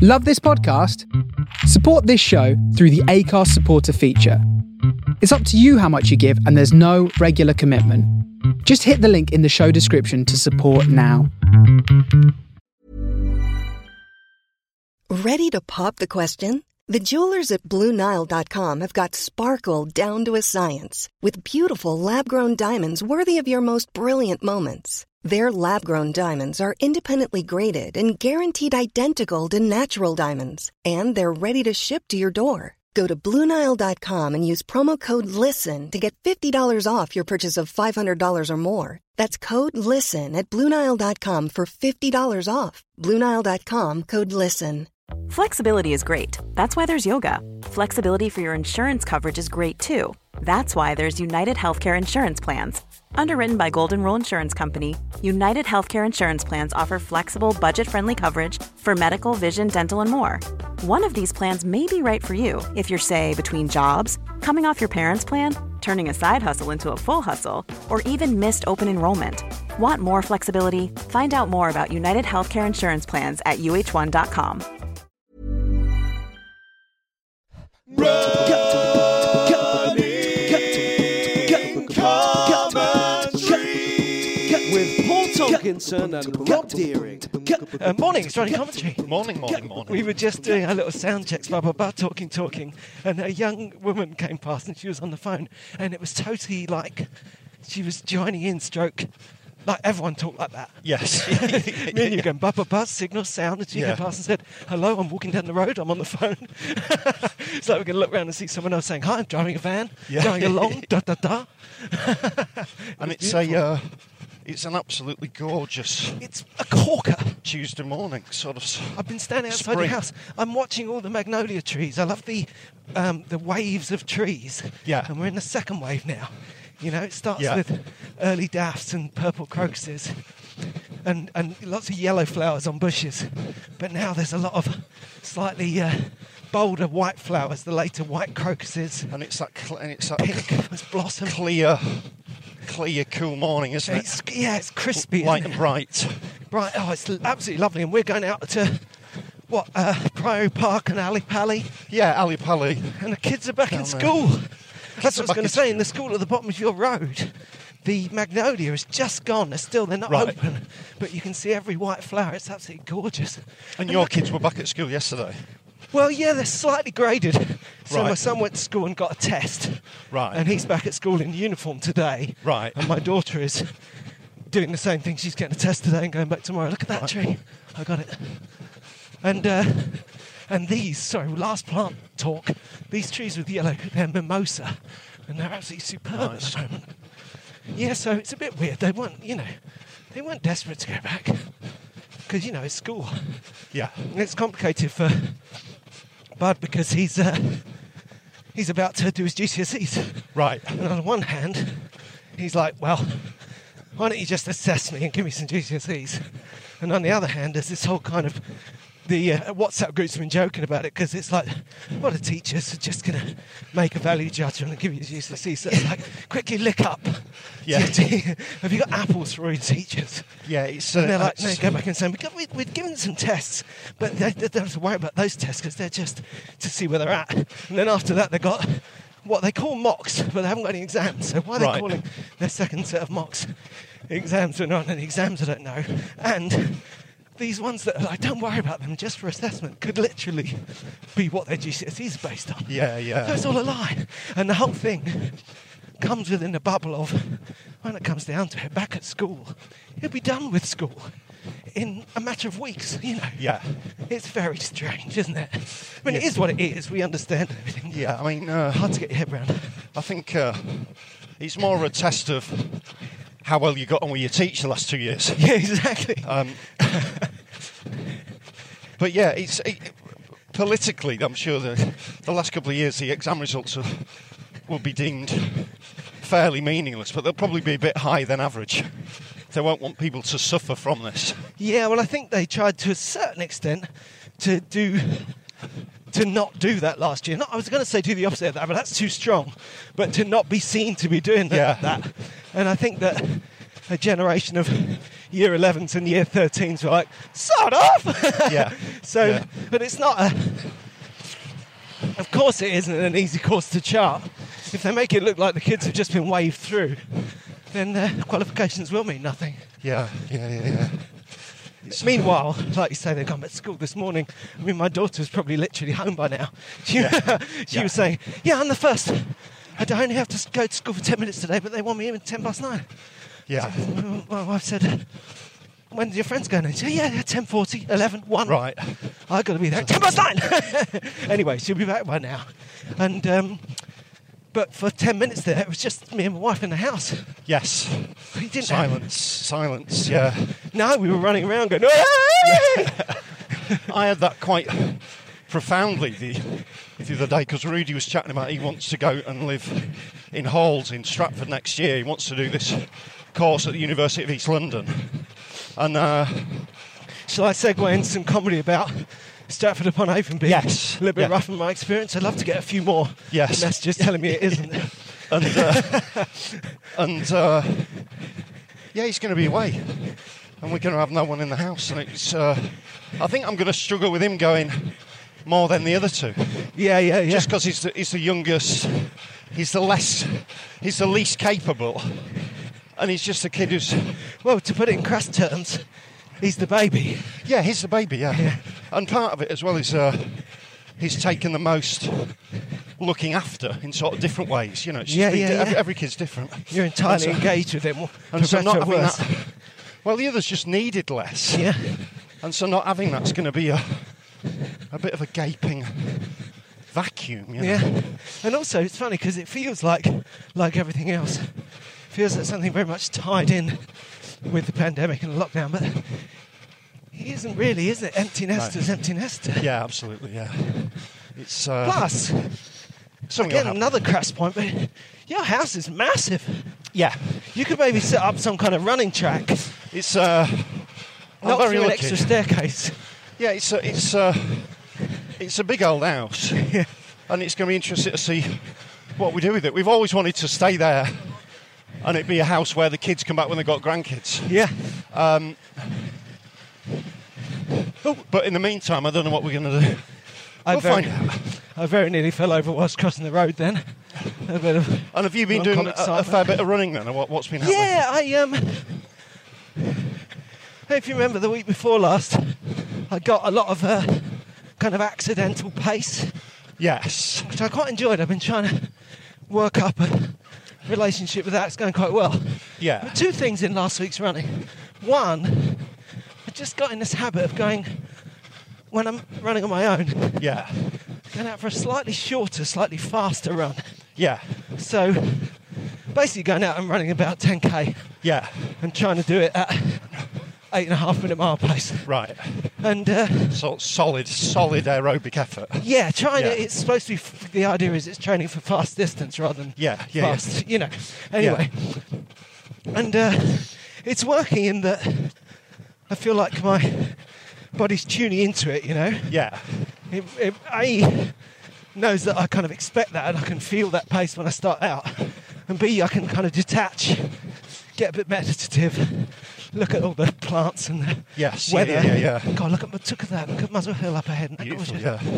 Love this podcast? Support this show through the Acast supporter feature. It's up to you how much you give, and there's no regular commitment. Just hit the link in the show description to support now. Ready to pop the question? The jewelers at BlueNile.com have got sparkle down to a science with beautiful lab-grown diamonds worthy of your most brilliant moments. Their lab-grown diamonds are independently graded and guaranteed identical to natural diamonds, and they're ready to ship to your door. Go to BlueNile.com and use promo code LISTEN to get $50 off your purchase of $500 or more. That's code LISTEN at BlueNile.com for $50 off. BlueNile.com, code LISTEN. Flexibility is great. That's why there's yoga. Flexibility for your insurance coverage is great too. That's why there's United Healthcare Insurance Plans. Underwritten by Golden Rule Insurance Company, United Healthcare Insurance Plans offer flexible, budget-friendly coverage for medical, vision, dental, and more. One of these plans may be right for you if you're, say, between jobs, coming off your parents' plan, turning a side hustle into a full hustle, or even missed open enrollment. Want more flexibility? Find out more about United Healthcare Insurance Plans at uh1.com. With Paul Tomkinson and Rob Deering. Morning, it's Johnny Commentary. Morning. We were just doing our little sound checks, talking, and a young woman came past and she was on the phone, and it was totally like she was joining in stroke. Like everyone talked like that. Yes. Me and you going, signal, sound, and she came past and said, hello, I'm walking down the road, I'm on the phone. So we're going to look around and see someone else saying, hi, I'm driving a van, going along, da-da-da. And it's it's an absolutely gorgeous... It's a corker. Tuesday morning, sort of. I've been standing outside the house. I'm watching all the magnolia trees. I love the waves of trees. Yeah. And we're in the second wave now. You know, it starts with early daffs and purple crocuses and lots of yellow flowers on bushes. But now there's a lot of slightly bolder white flowers, the later white crocuses. And it's that pink as blossom. Clear, cool morning, isn't it? It's crispy. Light and bright. Bright. Oh, it's absolutely lovely. And we're going out to... Priory Park and Ali Pali? Yeah, Ali Pali. And the kids are back in school. That's what I was going to say. In the school at the bottom of your road, the magnolia has just gone. They're not open, but you can see every white flower. It's absolutely gorgeous. And your kids were back at school yesterday? Well, yeah, they're slightly graded. So my son went to school and got a test. Right. And he's back at school in uniform today. Right. And my daughter is doing the same thing. She's getting a test today and going back tomorrow. Look at that tree. I got it. And these, last plant talk, these trees with yellow, they're mimosa, and they're absolutely superb at the moment. Yeah, so it's a bit weird. They weren't desperate to go back, because, it's school. Yeah. And it's complicated for Bud, because he's about to do his GCSEs. Right. And on one hand, he's like, well, why don't you just assess me and give me some GCSEs? And on the other hand, there's this whole kind of... The WhatsApp groups have been joking about it, because it's like, the teachers are just going to make a value judgment and give you GCSE. So it's like, quickly lick up. Yeah. Have you got apples for all your teachers? Yeah, it's... And they're like, no, go back and say, we've given some tests, but they don't have to worry about those tests, because they're just to see where they're at. And then after that, they've got what they call mocks, but they haven't got any exams. So why are they calling their second set of mocks exams? There aren't any exams, I don't know. And... these ones that are like, don't worry about them, just for assessment, could literally be what their GCSE is based on. Yeah. So it's all a lie. And the whole thing comes within the bubble of, when it comes down to it, back at school, he'll be done with school in a matter of weeks, Yeah. It's very strange, isn't it? I mean, it is what it is. We understand everything. Yeah, I mean... hard to get your head around. I think it's more of a test of how well you got on with your teacher the last 2 years. Yeah, exactly. But yeah, politically, I'm sure the last couple of years the exam results will be deemed fairly meaningless, but they'll probably be a bit higher than average. They won't want people to suffer from this. Yeah, well, I think they tried to a certain extent to not do that last year. I was going to say do the opposite of that, but that's too strong. But to not be seen to be doing that. And I think that a generation of year 11s and year 13s were like, sod off! Yeah. But it's not of course it isn't an easy course to chart. If they make it look like the kids have just been waved through, then their qualifications will mean nothing. Yeah. Meanwhile, like you say, they've gone back to school this morning. I mean, my daughter's probably literally home by now. She was saying, I'm the first. I only have to go to school for 10 minutes today, but they want me in at 9:10. Yeah. So, my wife said, when do your friends go in? She said, 10:40, 11, 1. Right. I've got to be there at 9:10. Anyway, she'll be back by now. And but for 10 minutes there, it was just me and my wife in the house. Yes. We didn't Silence, yeah. No, we were running around going, I had that quite profoundly the other day, because Rudy was chatting about he wants to go and live in Halls in Stratford next year. He wants to do this course at the University of East London. And shall I segue into some comedy about Stratford upon Avon being a little bit rough in my experience? I'd love to get a few more messages telling me it isn't. He's going to be away, and we're going to have no one in the house. And it's, I think I'm going to struggle with him going more than the other two. Yeah. Just because he's the youngest, he's the least capable, and he's just a kid who's. Well, to put it in crass terms, he's the baby. Yeah, he's the baby. Yeah. And part of it as well is he's taken the most looking after in sort of different ways. You know, it's every kid's different. You're entirely engaged with him. And so not having that. Well, the others just needed less. Yeah. And so not having that's going to be a bit of a gaping vacuum. You know? Yeah. And also, it's funny because it feels like everything else. It feels like something very much tied in with the pandemic and the lockdown, but he isn't really, is it? Empty nester's empty nester. Yeah, absolutely, yeah. It's plus, again, another crass point, but your house is massive. Yeah. You could maybe set up some kind of running track. It's not very through an lucky. extra staircase. Yeah, it's a big old house. Yeah. And it's going to be interesting to see what we do with it. We've always wanted to stay there and it be a house where the kids come back when they've got grandkids. Yeah. But in the meantime, I don't know what we're going to do. We'll find out. I very nearly fell over whilst crossing the road then. And have you been doing a fair bit of running then, or what's been happening? Yeah, if you remember the week before last, I got a lot of kind of accidental pace. Yes. Which I quite enjoyed. I've been trying to work up a relationship with that. It's going quite well. Yeah. But two things in last week's running. One, I just got in this habit of going, when I'm running on my own, going out for a slightly shorter, slightly faster run. Yeah. So basically going out and running about 10k. Yeah. And trying to do it at 8.5 minute mile pace. Right. And so solid aerobic effort. Yeah, it's supposed to be. The idea is it's training for fast distance rather than fast. You know. Anyway, and it's working in that I feel like my body's tuning into it. You know. Yeah. A knows that I kind of expect that, and I can feel that pace when I start out. And B, I can kind of detach, get a bit meditative. Look at all the plants and the weather. Yeah. God, look at that. Look at Muswell Hill up ahead. Beautiful,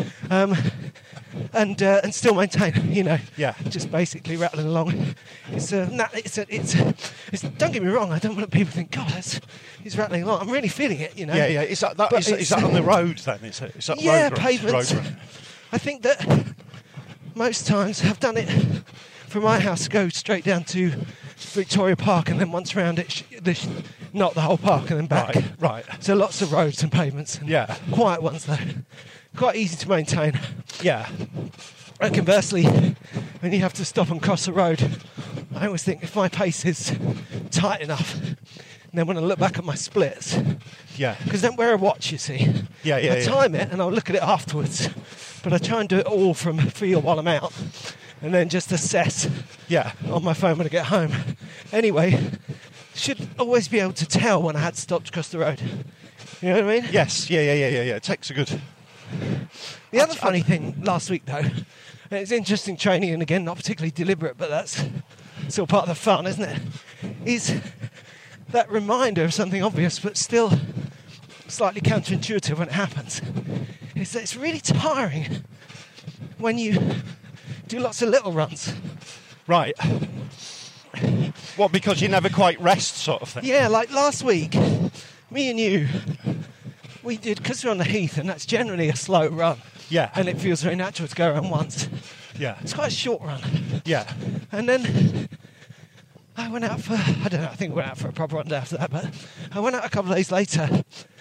and still maintain, you know. Yeah. Just basically rattling along. It's don't get me wrong. I don't want people to think, God, he's rattling along. I'm really feeling it, you know. Yeah. Is that on the road then? Is that road pavements. Road I think that most times I've done it from my house, go straight down to Victoria Park and then once around it, not the whole park and then back. Right. So lots of roads and pavements. And quiet ones though. Quite easy to maintain. Yeah. And conversely, when you have to stop and cross the road, I always think if my pace is tight enough, then when I look back at my splits, because I don't wear a watch, you see. I time it and I'll look at it afterwards, but I try and do it all from feel while I'm out, and then just assess on my phone when I get home. Anyway, should always be able to tell when I had stopped across the road. You know what I mean? Yes. Yeah. It takes a good. The other funny thing last week though, and it's interesting training, and again not particularly deliberate, but that's still part of the fun, isn't it? Is that reminder of something obvious, but still slightly counterintuitive when it happens, is that it's really tiring when you do lots of little runs. Right. What, because you never quite rest sort of thing? Yeah, like last week, me and you, we did, because we're on the heath, and that's generally a slow run. Yeah. And it feels very natural to go around once. Yeah. It's quite a short run. Yeah. And then I went out for, I don't know, I think I went out for a proper run after that, but I went out a couple of days later.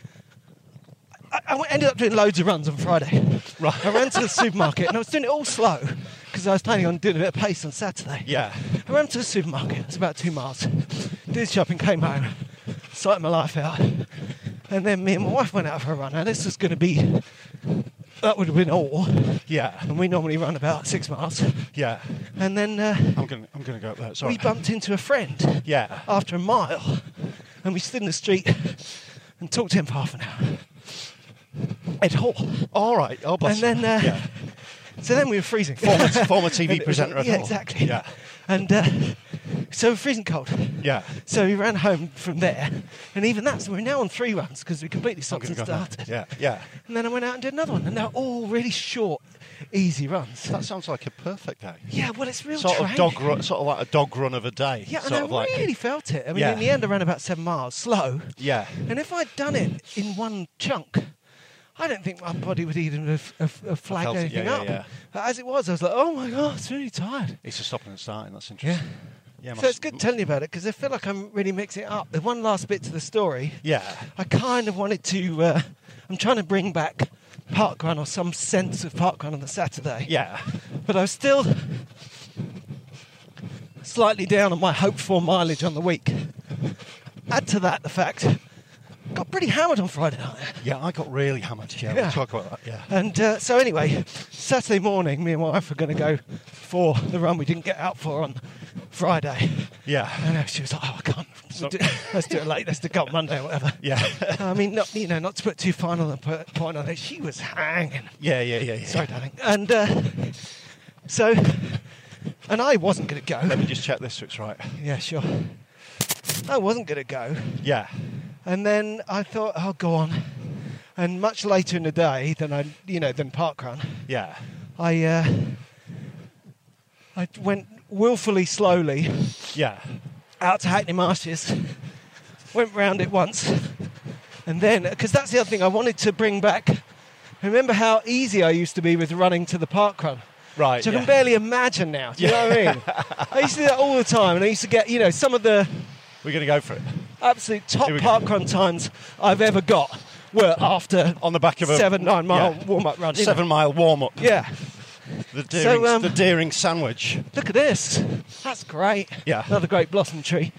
I ended up doing loads of runs on Friday. Right. I ran to the supermarket, and I was doing it all slow, because I was planning on doing a bit of pace on Saturday. Yeah. I ran to the supermarket, it's about 2 miles, did shopping, came home, sorted my life out, and then me and my wife went out for a run. Now this was going to be, that would have been all. Yeah. And we normally run about 6 miles. Yeah. And then I'm gonna go up there. Sorry. we bumped into a friend. Yeah. After a mile, and we stood in the street and talked to him for half an hour. Ed Hall. All right. Oh, bless And then, you. Yeah. So then we were freezing. Former TV presenter at Yeah, Hall. exactly. Yeah. And so we're freezing cold. Yeah. So we ran home from there, and even that, so we're now on 3 runs because we completely stopped and started. Yeah. Yeah. And then I went out and did another one, and they're all really short, easy runs. That sounds like a perfect day. Yeah, well, it's real Sort training. of dog run, sort of like a dog run of a day. Yeah, and sort I of like, really felt it. I mean, Yeah. in the end, I ran about 7 miles, slow. Yeah. And if I'd done it in one chunk, I don't think my body would even have flagged felt it, anything yeah, up. yeah. But as it was, I was like, oh my God, it's really tired. It's a stopping and starting. That's Yeah. interesting. Yeah. So it's good telling you about it because I feel like I'm really mixing it up. There's one last bit to the story. Yeah. I kind of wanted to, I'm trying to bring back parkrun or some sense of parkrun on the Saturday. Yeah. But I was still slightly down on my hoped-for mileage on the week. Add to that the fact I got pretty hammered on Friday night. Yeah. I got really hammered. Yeah. Yeah. We'll talk about that. Yeah. And so anyway, Saturday morning, me and my wife were going to go for the run we didn't get out for on Friday. Yeah. And she was like, oh, I can't. Let's do it late. Let's do it on Monday or whatever. Yeah. I mean, not to put too final a point on it, she was hanging. Yeah. Sorry, darling. And so, and I wasn't going to go. Let me just check this so it's right. Yeah, sure. I wasn't going to go. Yeah. And then I thought, oh, go on. And much later in the day than parkrun, Yeah. I went willfully slowly Yeah. out to Hackney Marshes, went round it once, and then, because that's the other thing I wanted to bring back. Remember how easy I used to be with running to the parkrun? Right. Which I yeah. can barely imagine now. Do you know what I mean? I used to do that all the time, and I used to get, some of the We're going to go for it. absolute top Here we go. parkrun times I've ever got were after On the back of a 7-9 mile yeah. warm-up run. 7 mile warm up. Yeah. The Deering sandwich. Look at this. That's great. Yeah. Another great blossom tree.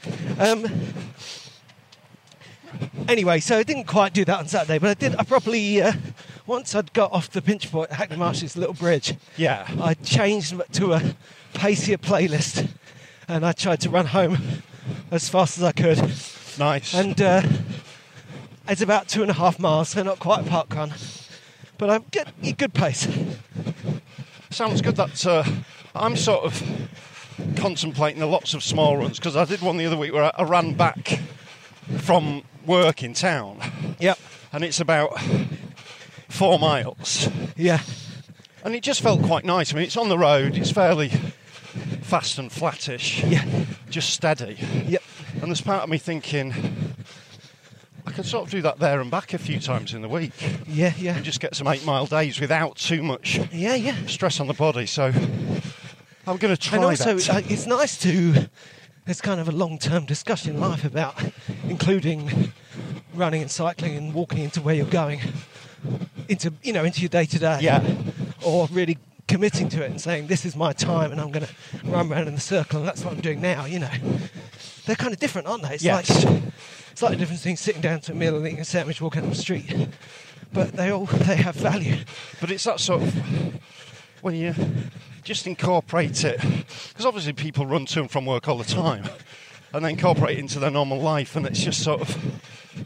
Anyway, so I didn't quite do that on Saturday, but I properly, once I'd got off the pinch point at Hackney Marshes little bridge, Yeah. I changed to a pacier playlist and I tried to run home as fast as I could. Nice. And it's about 2.5 miles, so not quite a park run. But I'm good pace. Sounds good. That I'm sort of contemplating lots of small runs because I did one the other week where I ran back from work in town. Yep. And it's about 4 miles. Yeah. And it just felt quite nice. I mean, it's on the road. It's fairly fast and flattish. Yeah. Just steady. Yep. And there's part of me thinking I could sort of do that there and back a few times in the week. Yeah. And just get some 8 mile days without too much Yeah. stress on the body. So I'm going to try And also, that. it's nice to. There's kind of a long-term discussion in life about including running and cycling and walking into where you're going, into your day-to-day. Yeah. Or really committing to it and saying, this is my time and I'm going to run around in the circle and that's what I'm doing now, They're kind of different, aren't they? It's Yes. It's like the difference between sitting down to a meal and eating a sandwich walking down the street. But they have value. But it's that sort of when you just incorporate it, because obviously people run to and from work all the time, and they incorporate it into their normal life, and it's just sort of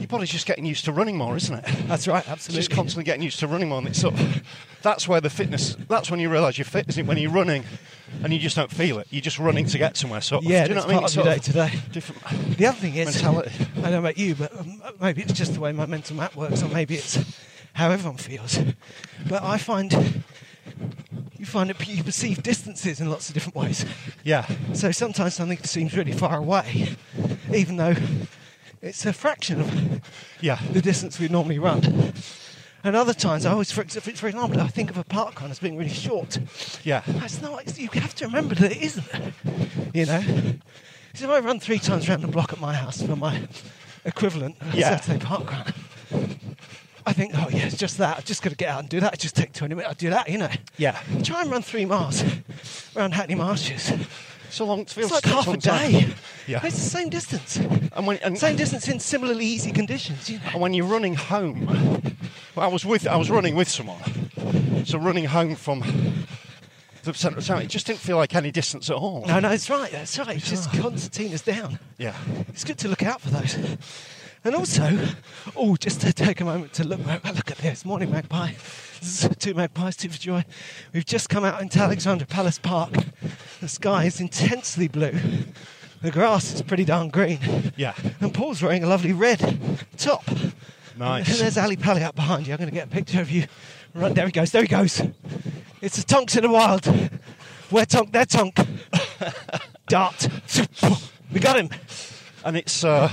your body's just getting used to running more, isn't it? That's right, absolutely. Just constantly getting used to running more. And it's sort of, that's where the fitness, that's when you realise you're fit, isn't it? When you're running and you just don't feel it. You're just running to get somewhere, sort of. Yeah, do you know it's what I mean? part of your day-to-day. Different The other thing is, mentality. I don't know about you, but maybe it's just the way my mental map works, or maybe it's how everyone feels. But I find you find that you perceive distances in lots of different ways. Yeah. So sometimes something seems really far away, even though it's a fraction of the distance we normally run. And other times, I always, for example, I think of a park run as being really short. Yeah. It's not. You have to remember that it isn't. You know. So if I run 3 times around the block at my house for my equivalent of a Saturday park run, I think, oh yeah, it's just that. I've just got to get out and do that. It just take 20 minutes. I'll do that, you know. Yeah. Try and run 3 miles around Hackney Marshes. So long. It's like half a day. Yeah. It's the same distance. And same distance in similarly easy conditions, you know. And when you're running home, well, I was running with someone. So running home from the centre of town, it just didn't feel like any distance at all. No, that's right. It's just concertina's down. Yeah. It's good to look out for those. And also, just to take a moment to look at this. Morning, Magpie. This is 2 magpies, 2 for joy. We've just come out into Alexandra Palace Park. The sky is intensely blue. The grass is pretty darn green. Yeah. And Paul's wearing a lovely red top. Nice. And there's Ali Pally up behind you. I'm going to get a picture of you. Right, there he goes. It's the Tonks in the wild. Where Tonk, there Tonk. Dart. We got him. And it's, so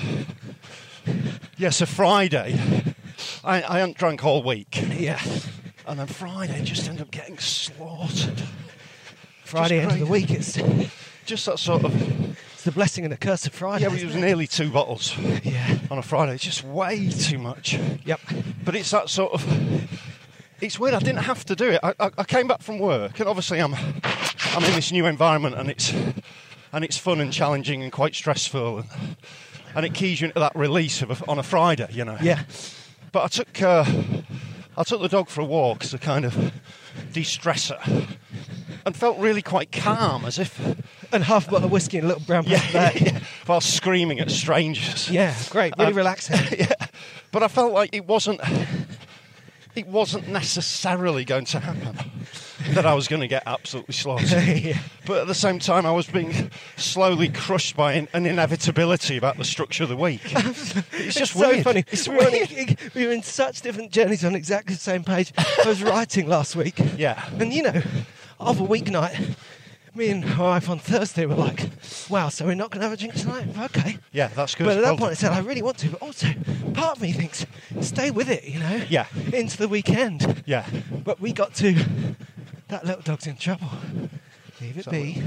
Friday. I hadn't drank all week. Yeah. And then Friday just ended up getting slaughtered. Friday end of the week, it's just that sort of... It's the blessing and the curse of Friday. Yeah, but it was nearly 2 bottles on a Friday. It's just way too much. Yep. But it's that sort of... It's weird, I didn't have to do it. I came back from work, and obviously I'm in this new environment, and it's fun and challenging and quite stressful, and it keys you into that release on a Friday, you know. Yeah. But I took the dog for a walk as a kind of de-stressor, and felt really quite calm, as if... And half a bottle of whiskey and a little brown paper yeah, while screaming at strangers. Yeah, great, really relaxing. Yeah, but I felt like it wasn't necessarily going to happen, that I was going to get absolutely slaughtered. Yeah. But at the same time, I was being slowly crushed by an inevitability about the structure of the week. It's just so weird. Funny. It's weird. We were in such different journeys on exactly the same page. I was writing last week. Yeah. And, you know, of a weeknight, me and my wife on Thursday were like, wow, so we're not going to have a drink tonight? Okay. Yeah, that's good. But at that point I said, I really want to, but also part of me thinks, stay with it, you know? Yeah. Into the weekend. Yeah. But we got to, that little dog's in trouble. Leave it be.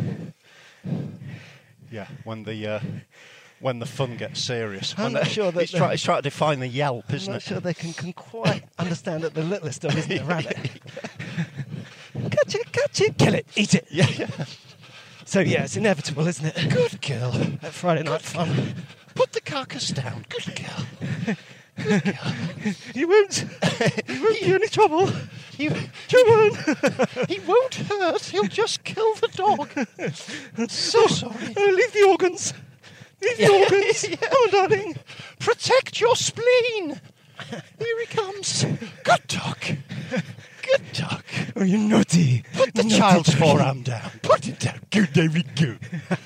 Yeah, when the fun gets serious. I'm not sure that... He's trying to define the yelp, isn't it? I'm not sure they can quite understand that the littlest dog isn't a rabbit. Catch it, kill it, eat it. Yeah. So yeah, it's inevitable, isn't it? Good girl. That Friday night fun. Put the carcass down. Good girl. Good girl. He won't do any trouble. He won't hurt. He'll just kill the dog. So sorry. Leave the organs. Leave the organs. Yeah. Oh, darling. Protect your spleen. Here he comes. Good dog. Good dog. Oh, you naughty. Put the child's forearm down. Put it down. Good, David, good.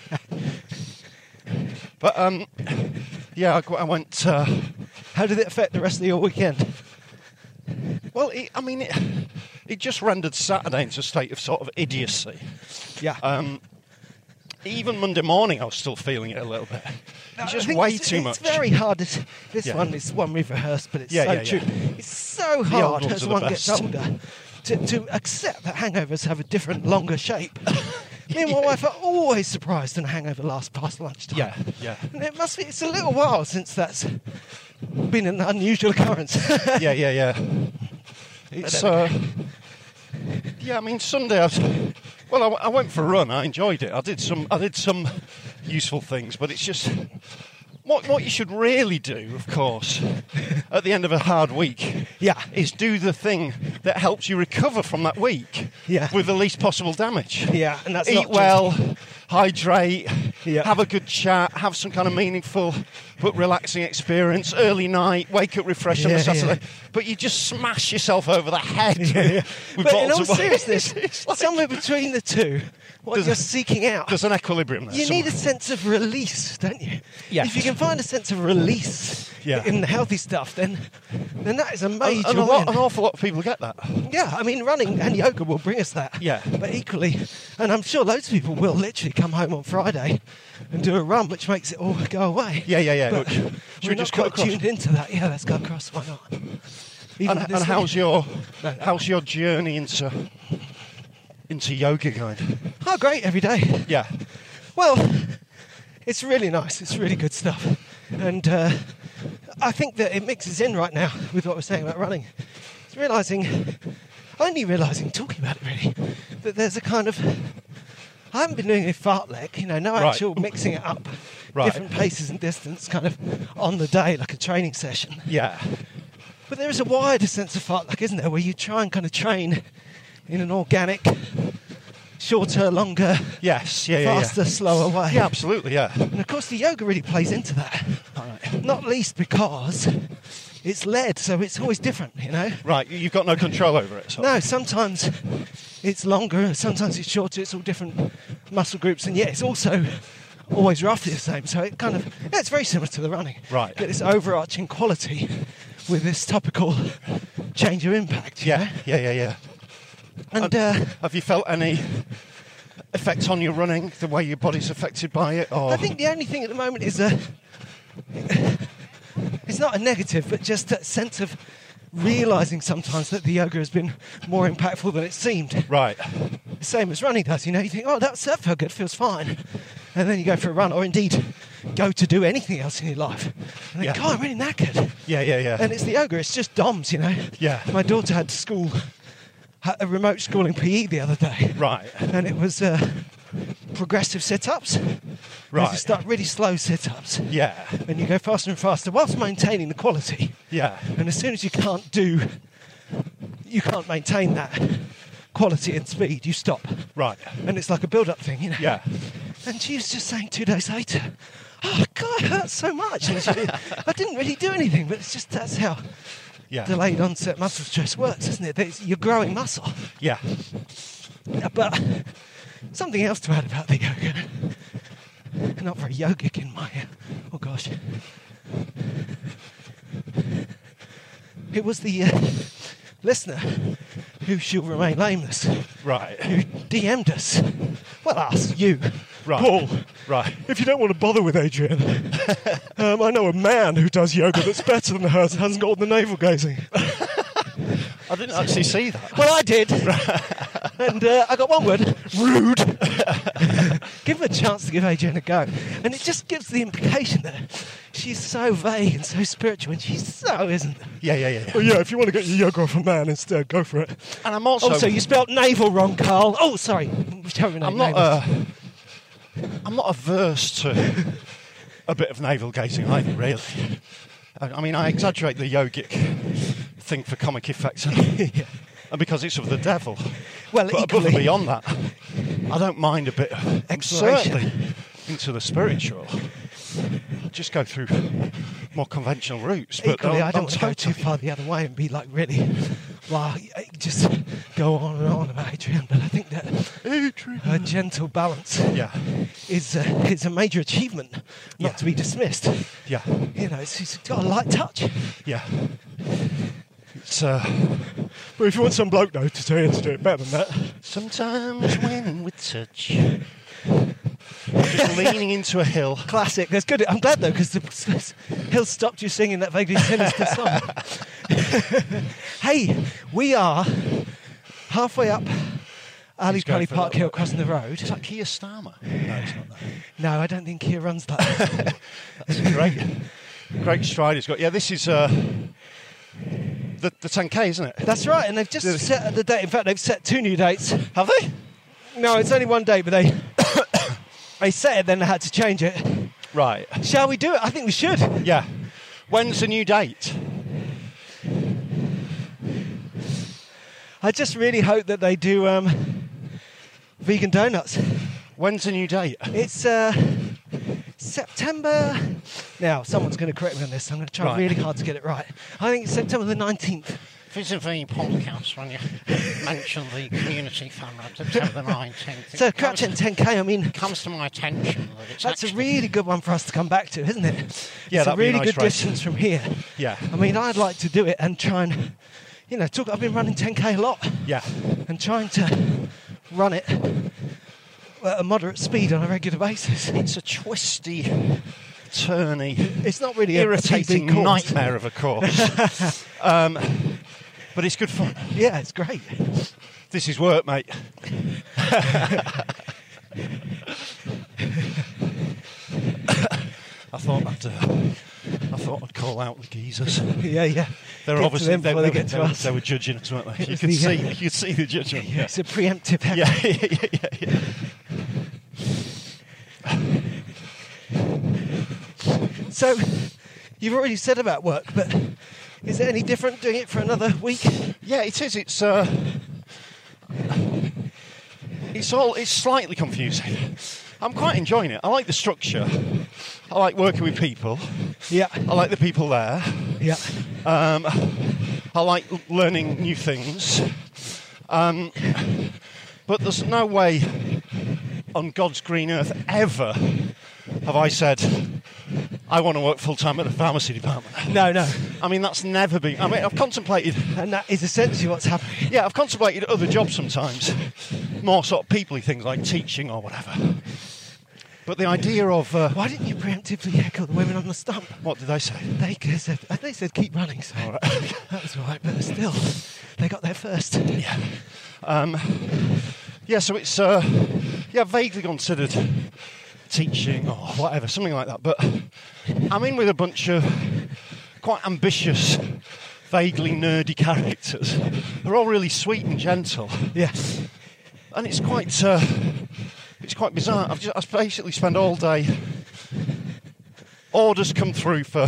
But, I went... How did it affect the rest of your weekend? Well, it just rendered Saturday into a state of sort of idiocy. Yeah. Even Monday morning, I was still feeling it a little bit. It's just way too much. It's very hard. This one is one we've rehearsed, but it's so true. Yeah. It's so hard as one gets older to accept that hangovers have a different, longer shape. Me and my wife are always surprised when a hangover lasts past lunchtime. Yeah. And it's a little while since that's been an unusual occurrence. Yeah. It's Sunday I went for a run. I enjoyed it. I did some useful things, but it's just what you should really do, of course, at the end of a hard week, is do the thing that helps you recover from that week, with the least possible damage. Yeah, and that's eat well, hydrate, Yeah. have a good chat, have some kind of meaningful but relaxing experience, early night, wake up refreshed on a Saturday. Yeah. But you just smash yourself over the head with But in bottles all of wine. seriousness, It's like- somewhere between the two, what you're seeking out. There's an equilibrium there. You need a somewhere. sense of release, don't you? Yes. If you can find a sense of release Yeah. in the healthy stuff, then that is a major And win. an awful lot of people get that. Yeah, I mean, running and yoga will bring us that. Yeah. But equally, and I'm sure loads of people will literally come home on Friday and do a run, which makes it all go away. Yeah. But Should we're we not just cut quite across? tuned into that. Yeah, let's go across. Why not? Even And this how's week- your journey into yoga going? Oh, great, every day. Yeah. Well, it's really nice. It's really good stuff. And I think that it mixes in right now with what we're saying about running. It's only realising, talking about it really, that there's a kind of, I haven't been doing a fartlek, no Right. actual mixing it up, Right. different paces and distance kind of on the day, like a training session. Yeah. But there is a wider sense of fartlek, isn't there, where you try and kind of train in an organic, shorter, longer, Yes. Yeah. faster, slower way. Yeah. Absolutely. Yeah. And of course, the yoga really plays into that. Not least because it's led, so it's always different, Right. You've got no control over it. So. No, sometimes it's longer, sometimes it's shorter, it's all different muscle groups, and yet it's also always roughly the same. So it kind of, it's very similar to the running. Right. Get this overarching quality with this topical change of impact. Yeah. And Have you felt any effect on your running, the way your body's affected by it? Or I think the only thing at the moment is it's not a negative, but just that sense of realising sometimes that the yoga has been more impactful than it seemed. Right. The same as running does, you think, oh, that felt good, feels fine. And then you go for a run, or indeed go to do anything else in your life. And think, Yeah. God, I'm really knackered. Yeah. And it's the yoga, it's just DOMS, Yeah. My daughter had a remote schooling PE the other day. Right. And it was progressive sit-ups. Right. You start really slow sit-ups. Yeah. And you go faster and faster whilst maintaining the quality. Yeah. And as soon as you can't maintain that quality and speed, you stop. Right. And it's like a build-up thing, Yeah. And she was just saying 2 days later, oh, God, it hurts so much. And I didn't really do anything, but it's just that's how Yeah. delayed onset muscle stress works, isn't it? You're growing muscle. Yeah. But something else to add about the yoga. Not very yogic in my... Oh, gosh. It was the listener who shall remain nameless Right. who DM'd us. Well, us, you. Right. Paul. Right. If you don't want to bother with Adrian, I know a man who does yoga that's better than hers and hasn't got all the navel gazing. I didn't actually see that. Well, I did. And I got one word, rude. Give him a chance to give Adrian a go. And it just gives the implication that she's so vague and so spiritual, and she's so isn't. Yeah. Well, yeah, if you want to get your yoga off a man instead, go for it. And I'm also. Also, you spelt navel wrong, Carl. Oh, sorry. I'm not averse to a bit of navel gazing either, really. I mean, I exaggerate the yogic thing for comic effect, and because it's of the devil. Well, but above equally, and beyond that, I don't mind a bit of Exploration. certainly into the spiritual. Just go through more conventional routes. But equally, I don't I'm want to go too totally- far the other way and be like really, well, just go on and on about Adrian. But I think that her gentle balance Yeah. is a major achievement, not Yeah. to be dismissed. Yeah. She's got a light touch. Yeah. It's But if you want some bloke though to tell you to do it better than that, sometimes when we touch, just leaning into a hill. classic. That's good. I'm glad though because he'll stopped you singing that vaguely sinister song. Hey, we are halfway up Ali He's going Pali for Park that Hill one. crossing the road. Is that Keir Starmer? No, it's not that. No, I don't think Kia runs that. That's a great stride he's got. Yeah, this is the 10K, isn't it? That's right, and they've just set the date. In fact, they've set 2 new dates. Have they? No, it's only one date, but they they set it, then they had to change it. Right. Shall we do it? I think we should. Yeah. When's the new date? I just really hope that they do vegan donuts. When's the new date? It's September. Now, someone's going to correct me on this. I'm going to try really hard to get it right. I think it's September the 19th. Vis-a-vis podcast when you mention the community fund on September the 19th. So Crouch End 10K, I mean... It comes to my attention that it's That's a really good one for us to come back to, isn't it? Yeah, it's a really nice good race. distance from here. Yeah. I mean, I'd like to do it and try and, talk. I've been running 10K a lot. Yeah. And trying to run it at a moderate speed on a regular basis. It's a twisty, turny, it's not really irritating a PB course. nightmare of a course. But it's good fun. Yeah, it's great. This is work, mate. I thought I'd call out the geezers. Yeah. They're Get obviously to them before they get to us. They were judging us, weren't they? You was could the, see the judgment. Yeah, it's a preemptive effort. Yeah. So, you've already said about work, but is it any different doing it for another week? Yeah, it is. It's slightly confusing. I'm quite enjoying it. I like the structure. I like working with people. Yeah. I like the people there. Yeah. I like learning new things. But there's no way on God's green earth ever have I said, I want to work full-time at the pharmacy department. No. I mean, that's never been... I mean, I've contemplated... And that is essentially what's happening. Yeah, I've contemplated other jobs sometimes. More sort of people-y things like teaching or whatever. But the idea of... Why didn't you preemptively heckle the women on the stump? What did they say? They said keep running, so All right. that was all right, but still, they got there first. Yeah. So it's... vaguely considered teaching or whatever, something like that. But I'm in with a bunch of quite ambitious, vaguely nerdy characters. They're all really sweet and gentle. Yeah. And it's quite bizarre. I basically spend all day. Orders come through for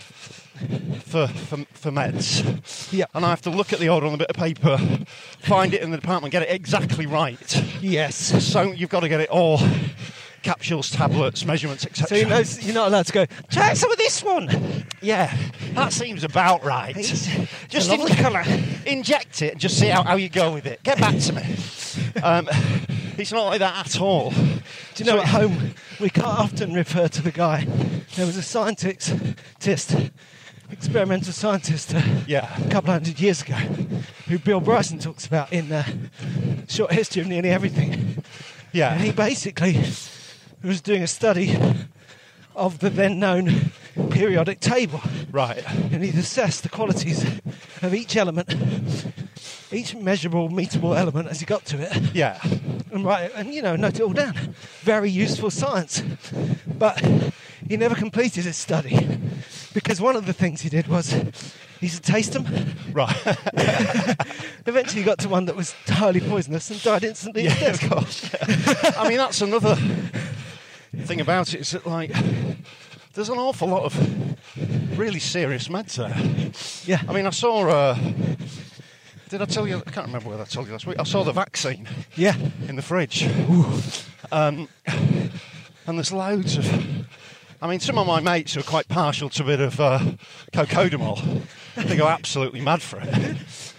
meds. Yeah. And I have to look at the order on a bit of paper, find it in the department, get it exactly right. Yes. So you've got to get it all. Capsules, tablets, measurements, etc. So you're not allowed to go, try some of this one. Yeah, that seems about right. Just a lovely colour. Inject it and just see how you go with it. Get back to me. It's not like that at all. Do you know, at home, we can't often refer to the guy. There was a experimental scientist a couple hundred years ago, who Bill Bryson talks about in Short History of Nearly Everything. Yeah. And he basically was doing a study of the then known periodic table. Right. And he'd assessed the qualities of each element, each measurable, meetable element as he got to it. Yeah. And note it all down. Very useful science. But he never completed his study because one of the things he did was he used to taste them. Right. Eventually he got to one that was highly poisonous and died instantly. Yeah, of course. I mean, that's another thing about it, is that, like, there's an awful lot of really serious meds there. Yeah. I mean, I saw... did I tell you? I can't remember whether I told you last week. I saw the vaccine. Yeah. In the fridge. And there's loads of... I mean, some of my mates who are quite partial to a bit of cocodamol, they go absolutely mad for it.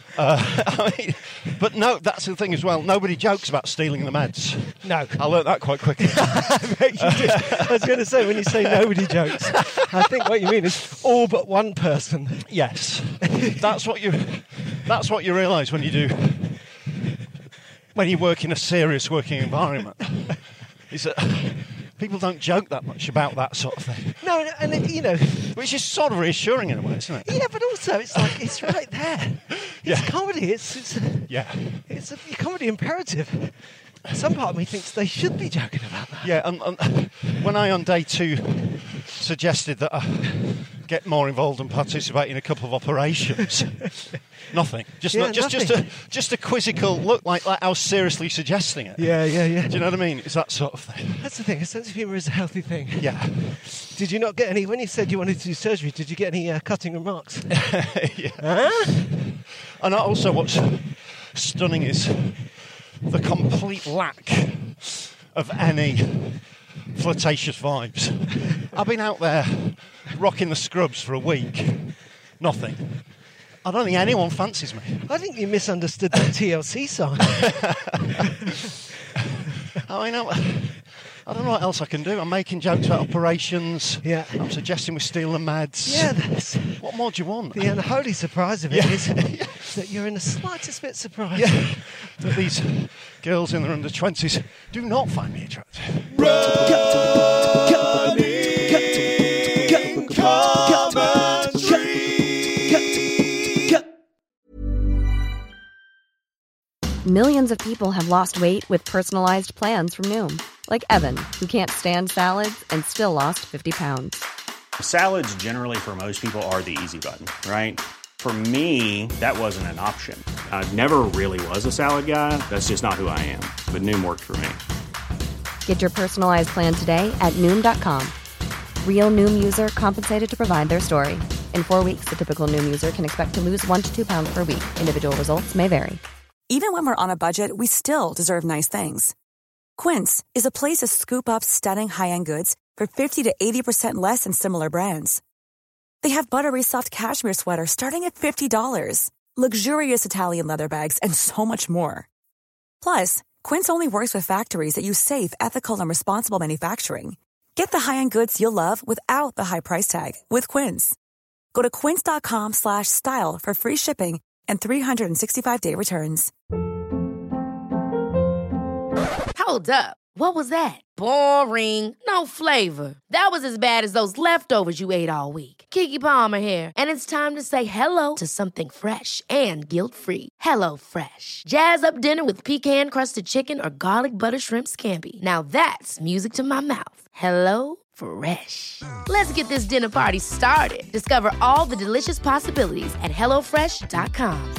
But no, that's the thing as well. Nobody jokes about stealing the meds. No. I learnt that quite quickly. I was going to say, when you say nobody jokes, I think what you mean is all but one person. Yes. That's what you realise when you work in a serious working environment. Is that people don't joke that much about that sort of thing. No, and which is sort of reassuring in a way, isn't it? Yeah, but also it's like it's right there. It's comedy. It's a comedy imperative. Some part of me thinks they should be joking about that. Yeah, and when I on day 2 suggested that I get more involved and participate in a couple of operations, nothing. Just a quizzical look, like I was seriously suggesting it. Yeah. Do you know what I mean? It's that sort of thing. That's the thing. A sense of humour is a healthy thing. Yeah. Did you not get any, when you said you wanted to do surgery, did you get any cutting remarks? Yeah. Huh? And also what's stunning is the complete lack of any flirtatious vibes. I've been out there rocking the scrubs for a week. Nothing. I don't think anyone fancies me. I think you misunderstood the TLC song. I mean, I don't know what else I can do. I'm making jokes about operations. Yeah. I'm suggesting we steal the meds. Yeah, that's... What more do you want? The unholy surprise of it is that you're in the slightest bit surprised. Yeah. That these girls in their under-20s do not find me attractive. Millions of people have lost weight with personalized plans from Noom. Like Evan, who can't stand salads and still lost 50 pounds. Salads generally for most people are the easy button, right? For me, that wasn't an option. I never really was a salad guy. That's just not who I am. But Noom worked for me. Get your personalized plan today at Noom.com. Real Noom user compensated to provide their story. In 4 weeks, the typical Noom user can expect to lose 1 to 2 pounds per week. Individual results may vary. Even when we're on a budget, we still deserve nice things. Quince is a place to scoop up stunning high-end goods for 50 to 80% less than similar brands. They have buttery soft cashmere sweaters starting at $50, luxurious Italian leather bags, and so much more. Plus, Quince only works with factories that use safe, ethical, and responsible manufacturing. Get the high-end goods you'll love without the high price tag with Quince. Go to quince.com/style for free shipping and 365-day returns. Hold up. What was that? Boring. No flavor. That was as bad as those leftovers you ate all week. Keke Palmer here, and it's time to say hello to something fresh and guilt-free. Hello Fresh. Jazz up dinner with pecan-crusted chicken or garlic butter shrimp scampi. Now that's music to my mouth. Hello Fresh. Let's get this dinner party started. Discover all the delicious possibilities at HelloFresh.com.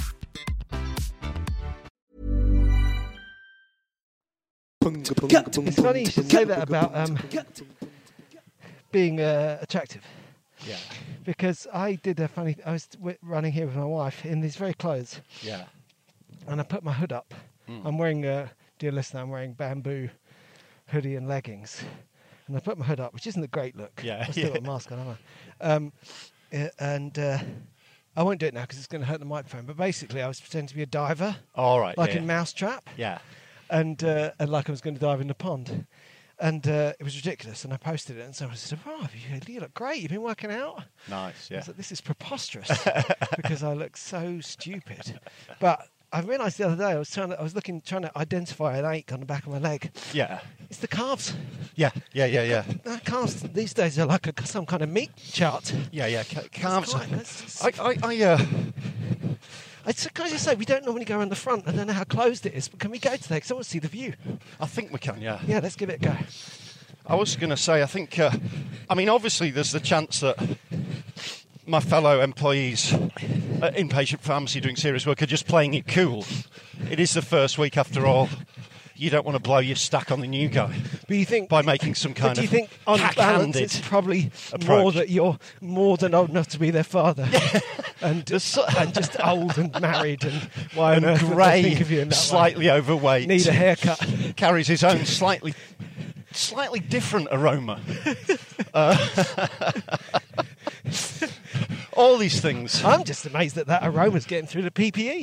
It's funny you should say that about being attractive. Yeah. Because I was running here with my wife in these very clothes. Yeah. And I put my hood up. I'm wearing, dear listener, I'm wearing bamboo hoodie and leggings. And I put my hood up, which isn't a great look. Yeah. I've still got a mask on, haven't I? I won't do it now because it's going to hurt the microphone. But basically, I was pretending to be a diver. All right. Like in Mousetrap. Yeah. And like I was going to dive in the pond. And it was ridiculous. And I posted it. And someone said, "Oh, you look great. You've been working out." Nice, yeah. I was like, this is preposterous because I look so stupid. But I realised the other day I was trying to identify an ache on the back of my leg. Yeah. It's the calves. Yeah. The calves these days are like some kind of meat chart. Yeah. Calves. Can I just say, we don't normally go around the front. I don't know how closed it is, but can we go today? Because I want to see the view. I think we can, yeah. Yeah, let's give it a go. I was going to say, I think, obviously there's the chance that my fellow employees at Inpatient Pharmacy doing serious work are just playing it cool. It is the first week after all. You don't want to blow your stack on the new guy. But you think, by making some kind do you of think on balance it's probably more that you're more than old enough to be their father, and just old and married, and why on earth would they think of you in that slightly way? Overweight, need a haircut, carries his own slightly different aroma. All these things. I'm just amazed that aroma's getting through the PPE.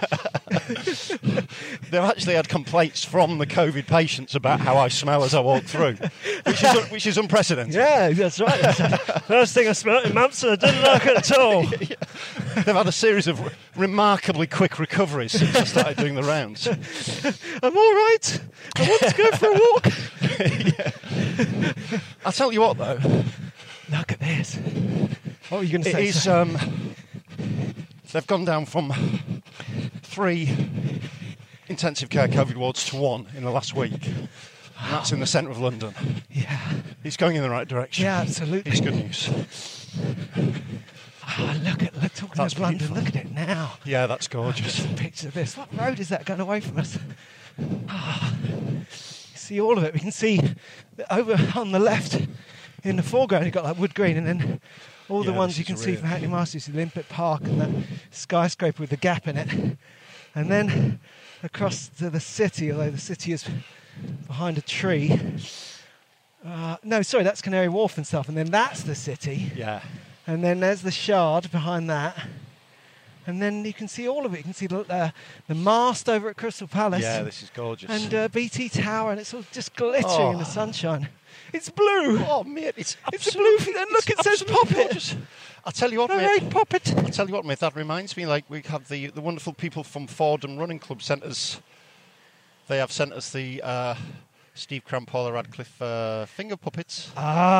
They've actually had complaints from the COVID patients about how I smell as I walk through, which is unprecedented. Yeah, that's right. First thing I smelled in months, I didn't like it at all. Yeah. They've had a series of remarkably quick recoveries since I started doing the rounds. I'm all right. I want to go for a walk. Yeah. I'll tell you what, though. Look at this. What were you going to say? It is, they've gone down from 3 intensive care COVID wards to 1 in the last week. And that's in the centre of London. Yeah. It's going in the right direction. Yeah, absolutely. It's good news. Oh, look, talking about London, look at it now. Yeah, that's gorgeous. Oh, picture of this. What road is that going away from us? Oh, see all of it. We can see over on the left in the foreground, you've got like Wood Green, and then all the ones you can see from Hackney Masters, the Olympic Park and that skyscraper with the gap in it. And then across to the city, although the city is behind a tree, No, sorry, that's Canary Wharf and stuff. And then that's the city. Yeah. And then there's the Shard behind that. And then you can see all of it. You can see the mast over at Crystal Palace. Yeah, this is gorgeous. And BT Tower, and it's all just glittering in the sunshine. It's blue. Oh, mate, it's a blue thing. And look, it says Poppet. I'll tell you what, mate. Poppet. I'll tell you what, mate, that reminds me, like, we have the wonderful people from Fordham Running Club sent us the Steve Cramp, Paula Radcliffe finger puppets.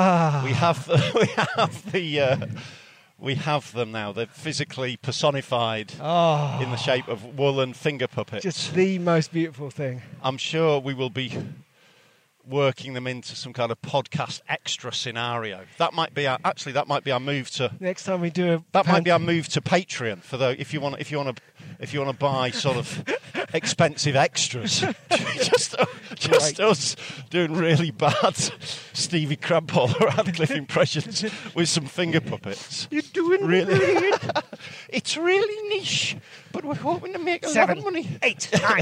We have them now. They're physically personified in the shape of woolen finger puppets. Just the most beautiful thing. I'm sure we will be working them into some kind of podcast extra scenario. That might be our move to next time we do might be our move to Patreon for if you want to buy sort of expensive extras. just us doing really bad Stevie Cramp or Radcliffe impressions with some finger puppets. You're doing really it's really niche, but we're hoping to make a lot of money. 8, 9.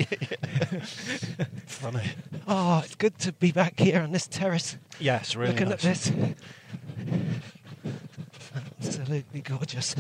Funny. Oh, it's good to be back here on this terrace. Yes, really looking nice. at this. Absolutely gorgeous.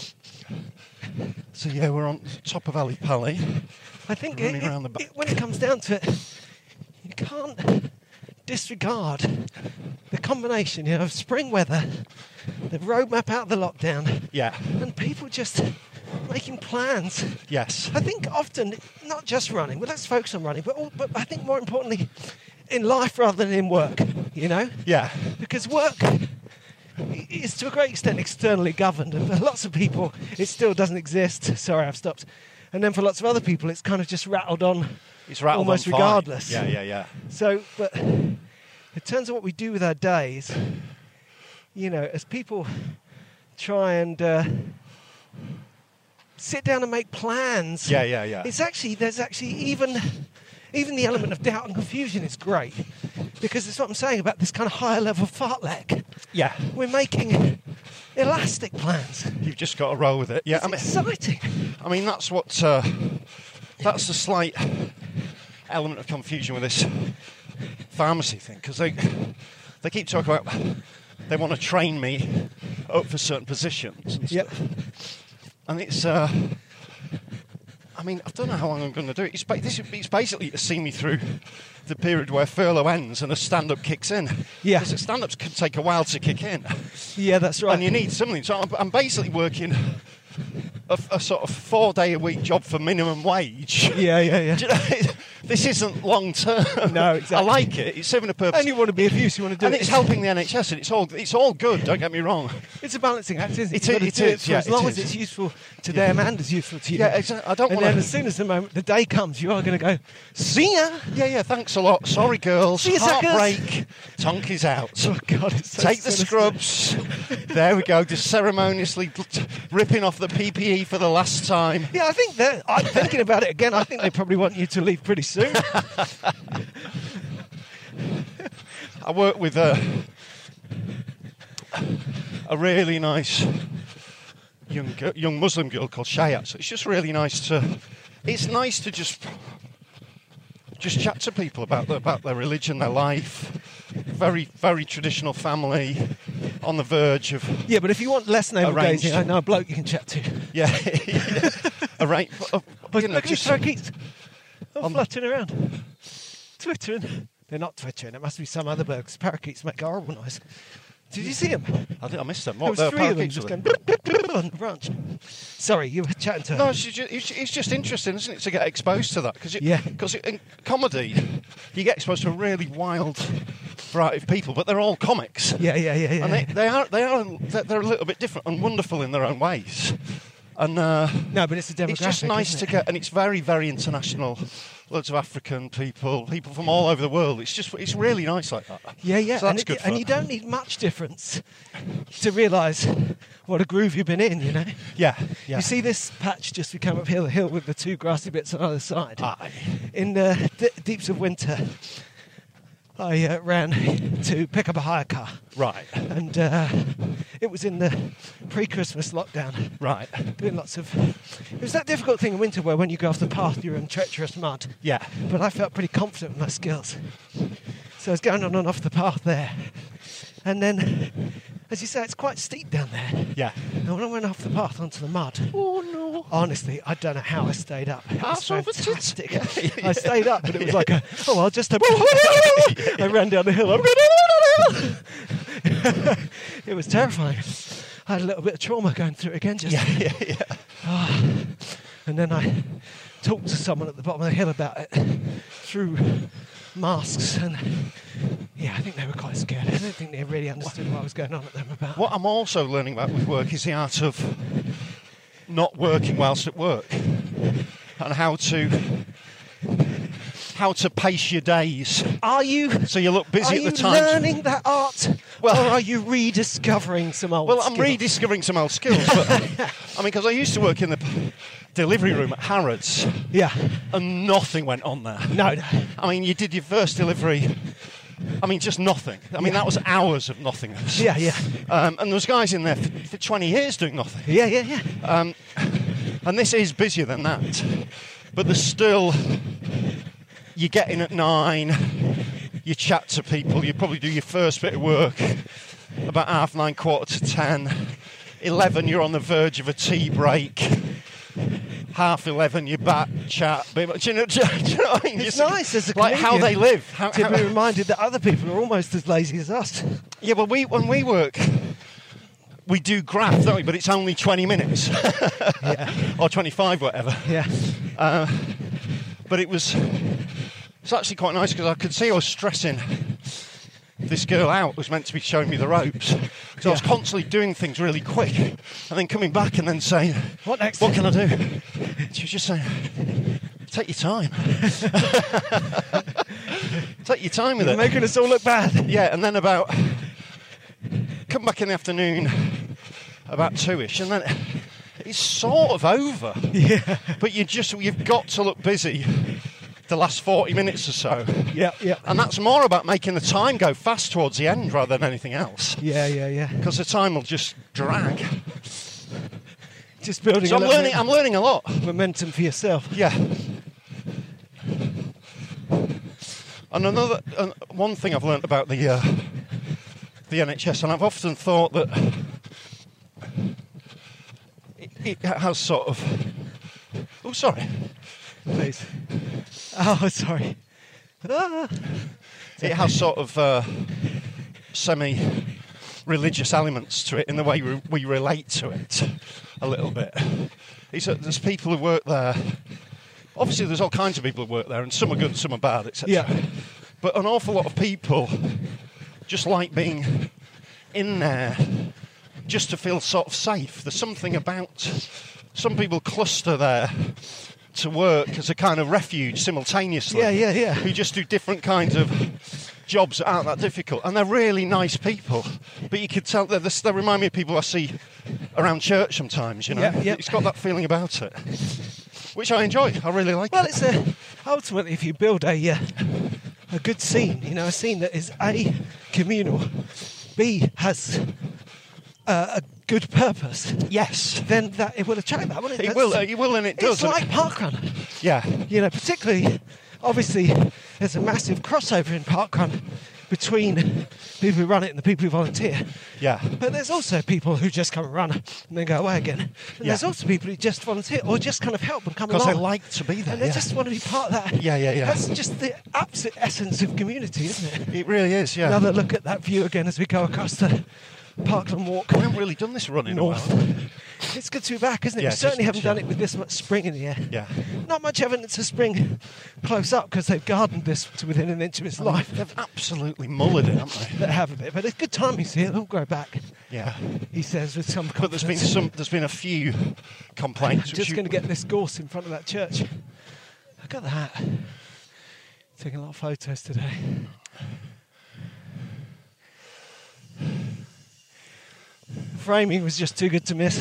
So yeah, we're on top of Ali Pali. I think when it comes down to it, you can't disregard the combination, of spring weather, the roadmap out of the lockdown, and people just making plans. Yes. I think often, not just running, but let's focus on running, but I think more importantly, in life rather than in work, Yeah. Because work is to a great extent externally governed, and for lots of people it still doesn't exist. Sorry, I've stopped. And then for lots of other people it's kind of just rattled on. It's rattled almost on regardless. Yeah. So, but in terms of what we do with our days, as people try and sit down and make plans. Yeah. There's actually even the element of doubt and confusion is great, because it's what I'm saying about this kind of higher level fartlek. Yeah. We're making elastic plans. You've just got to roll with it. Yeah, It's exciting. I mean, that's what. That's the slight element of confusion with this pharmacy thing, because they keep talking about they want to train me up for certain positions and stuff. And it's. I mean, I don't know how long I'm going to do it. It's basically to see me through the period where furlough ends and a stand-up kicks in. Yeah. Because stand-ups can take a while to kick in. Yeah, that's right. And you need something. So I'm basically working a sort of 4-day-a-week job for minimum wage. Yeah. Do you know, this isn't long-term. No, exactly. I like it. It's serving a purpose. And you want to be of use. You want to do and it. it's helping the NHS, and it's all good, don't get me wrong. It's a balancing act, isn't it? It is, as long as it's useful to them and as useful to you. Yeah, exactly. I don't and want to... then as soon as the day comes, you are going to go, see ya! Yeah, thanks a lot. Sorry, girls. See you, suckers. Heartbreak. Tonky's out. Oh, God, it's so Take the scrubs. There we go, just ceremoniously ripping off the PPE for the last time. Yeah, I think I'm thinking about it again. I think they probably want you to leave pretty soon. I work with a really nice young Muslim girl called Shayat. So it's just really nice to just chat to people about their religion, their life. Very, very traditional family, on the verge of... Yeah, but if you want less navel gazing, I know a bloke you can chat to. Yeah. Look at these parakeets. They're fluttering around. Twittering. They're not twittering. It must be some other birds. Parakeets make a horrible noise. Did you see them? I missed them. There was 3 of them just going on the branch. Sorry, you were chatting to her. No, it's just interesting, isn't it, to get exposed to that? Because in comedy, you get exposed to a really wild variety of people, but they're all comics. Yeah. And they're a little bit different and wonderful in their own ways. And no, but it's a demographic. It's just nice to get, and it's very, very international. Loads of African people from all over the world. It's really nice like that. Yeah. So that's good fun. And you don't need much difference to realise what a groove you've been in, Yeah. You see this patch just we come up the hill with the 2 grassy bits on either side. Aye. In the deeps of winter, I ran to pick up a hire car. Right. And it was in the pre-Christmas lockdown. Right. Doing lots of... It was that difficult thing in winter where when you go off the path you're in treacherous mud. Yeah. But I felt pretty confident with my skills. So I was going on and off the path there. And then, as you say, it's quite steep down there. Yeah. And when I went off the path onto the mud, Oh, no. honestly, I don't know how I stayed up. It was That's fantastic. Yeah. I stayed up, but it was like I'll just... I ran down the hill. It was terrifying. I had a little bit of trauma going through it again. And then I talked to someone at the bottom of the hill about it through masks, and I think they were quite scared. I don't think they really understood what was going on at them about. What I'm also learning about with work is the art of not working whilst at work, and how to pace your days. Are you? So you look busy at the time. Are you learning that art, or are you rediscovering some old skills? I'm rediscovering some old skills. But, I mean, because I used to work in the delivery room at Harrods. Yeah. And nothing went on there. No. I mean, you did your first delivery. I mean, just nothing. I mean, that was hours of nothingness. Yeah. And there was guys in there for 20 years doing nothing. Yeah. And this is busier than that. But there's still... You get in at 9, you chat to people, you probably do your first bit of work about 9:30, 10:15. 11, you're on the verge of a tea break. 11:30, you're back, chat. Do you know what I mean? It's nice as a like how they live. To be reminded that other people are almost as lazy as us. Yeah, well, when we work, we do graph, don't we? But it's only 20 minutes. Or 25, whatever. Yeah. But it's actually quite nice because I could see I was stressing this girl out who was meant to be showing me the ropes. Because I was constantly doing things really quick and then coming back and then saying, What next? What can I do? She was just saying, take your time. Take your time with You're it. making us all look bad. Yeah, and then come back in the afternoon about 2ish, and then it's sort of over. Yeah. But you've got to look busy the last 40 minutes or so. Yeah. And that's more about making the time go fast towards the end rather than anything else. Yeah. Because the time will just drag. Just building. So I'm learning a lot. Momentum for yourself. Yeah. And one thing I've learnt about the NHS, and I've often thought that it has sort of... Oh, sorry. Please. Oh, sorry. It has sort of semi-religious elements to it in the way we relate to it a little bit. There's people who work there. Obviously, there's all kinds of people who work there, and some are good, some are bad, etc. Yeah. But an awful lot of people just like being in there just to feel sort of safe. There's something about... Some people cluster there to work as a kind of refuge simultaneously. Yeah. Who just do different kinds of jobs that aren't that difficult. And they're really nice people. But you could tell, they remind me of people I see around church sometimes, you know. Yeah. It's got that feeling about it, which I enjoy. I really like Well, it. it's ultimately, if you build a good scene, a scene that is A, communal, B, has a good purpose. Yes. Then it will attract that, won't it? It will, and it does. It's like Parkrun. Yeah. Particularly, obviously, there's a massive crossover in Parkrun between people who run it and the people who volunteer. Yeah. But there's also people who just come and run and then go away again. And there's also people who just volunteer or just kind of help and come along. Because they like to be there. And they just want to be part of that. Yeah. That's just the absolute essence of community, isn't it? It really is, yeah. Another look at that view again as we go across the Parkland Walk. We haven't really done this run in north. a while. It's good to be back, isn't it? Yeah, We certainly just haven't done it with this much spring in the air. Yeah. Not much evidence of spring close up because they've gardened this to within an inch of its life. They've absolutely mullered it, haven't they? They have a bit, but it's good timing, see, it'll grow back. Yeah. He says with some But there's been a few complaints. I'm just going to get this gorse in front of that church. Look at that. Taking a lot of photos today. Framing was just too good to miss.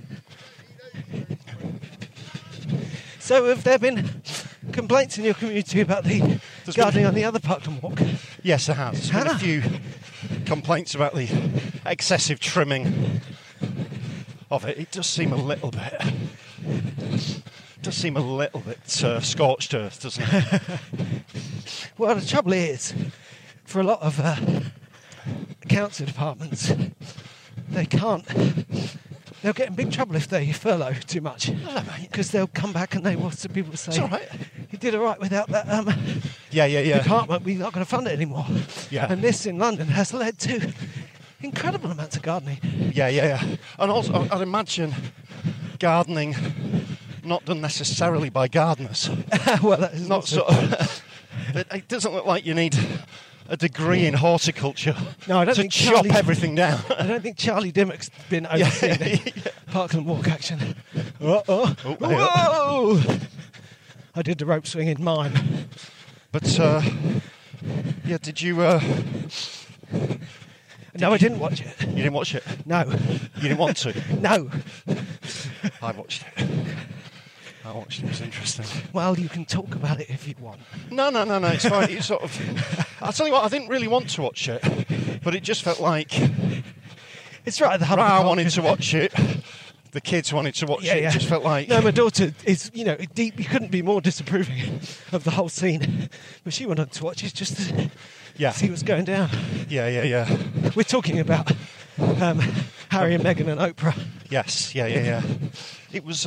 So have there been complaints in your community about the gardening on the other Parkland Walk? Yes, there has. There's been a few complaints about the excessive trimming of it. It does seem a little bit scorched earth, doesn't it? Well, the trouble is, for a lot of council departments, they can't. They'll get in big trouble if they furlough too much. Because they'll come back and people say, it's all right. You did all right without that Yeah. department. We're not going to fund it anymore. Yeah. And this in London has led to incredible amounts of gardening. Yeah. And also, I'd imagine gardening not done necessarily by gardeners. Well, that is not sort of. It doesn't look like you need a degree in horticulture to chop everything down. I don't think Charlie Dimmock's been overseeing Parkland Walk action. Whoa! I did the rope swing in mine. But, did you... No, I didn't watch it. You didn't watch it? No. You didn't want to? No. I watched it. It was interesting. Well, you can talk about it if you want. No, it's fine. It's sort of... I'll tell you what, I didn't really want to watch it, but it just felt like... It's right at the hub of the I culture. wanted to watch it. The kids wanted to watch it. It just felt like... No, my daughter is, deep. You couldn't be more disapproving of the whole scene. But she wanted to watch it just to see what's going down. Yeah. We're talking about Harry and Meghan and Oprah. Yes, yeah. It was...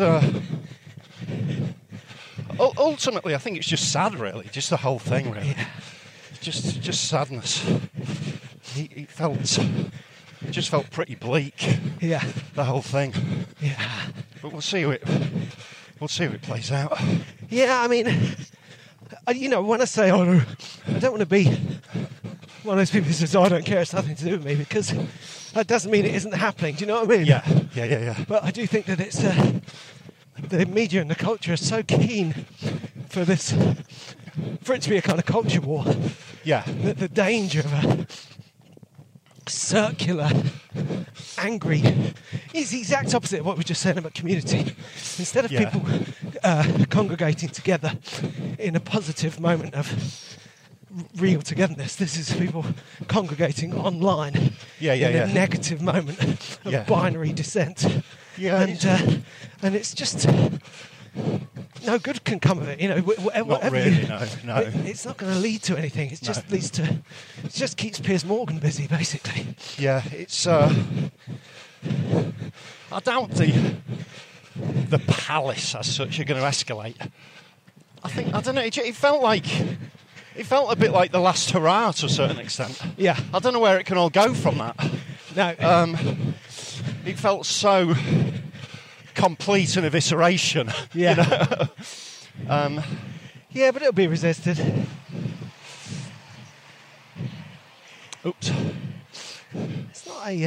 ultimately, I think it's just sad, really. Just the whole thing, really. Yeah. Just sadness. It just felt pretty bleak. Yeah. The whole thing. Yeah. But we'll see how it plays out. Yeah, I mean, when I say, I don't want to be one of those people who says, I don't care, it's nothing to do with me, because that doesn't mean it isn't happening. Do you know what I mean? Yeah. But I do think that it's the media and the culture are so keen for it to be a kind of culture war. Yeah. The danger of a circular, angry is the exact opposite of what we were just saying about community. Instead of people congregating together in a positive moment of real togetherness, this is people congregating online in a negative moment of binary dissent. And it's just no good can come of it. Not really, no. It's not going to lead to anything. It just keeps Piers Morgan busy, basically. Yeah, it's. I doubt the palace as such are going to escalate. I don't know. It felt a bit like the last hurrah to a certain extent. Yeah. I don't know where it can all go from that. No. It felt so complete an evisceration. Yeah. Yeah, but it'll be resisted. Oops. It's not a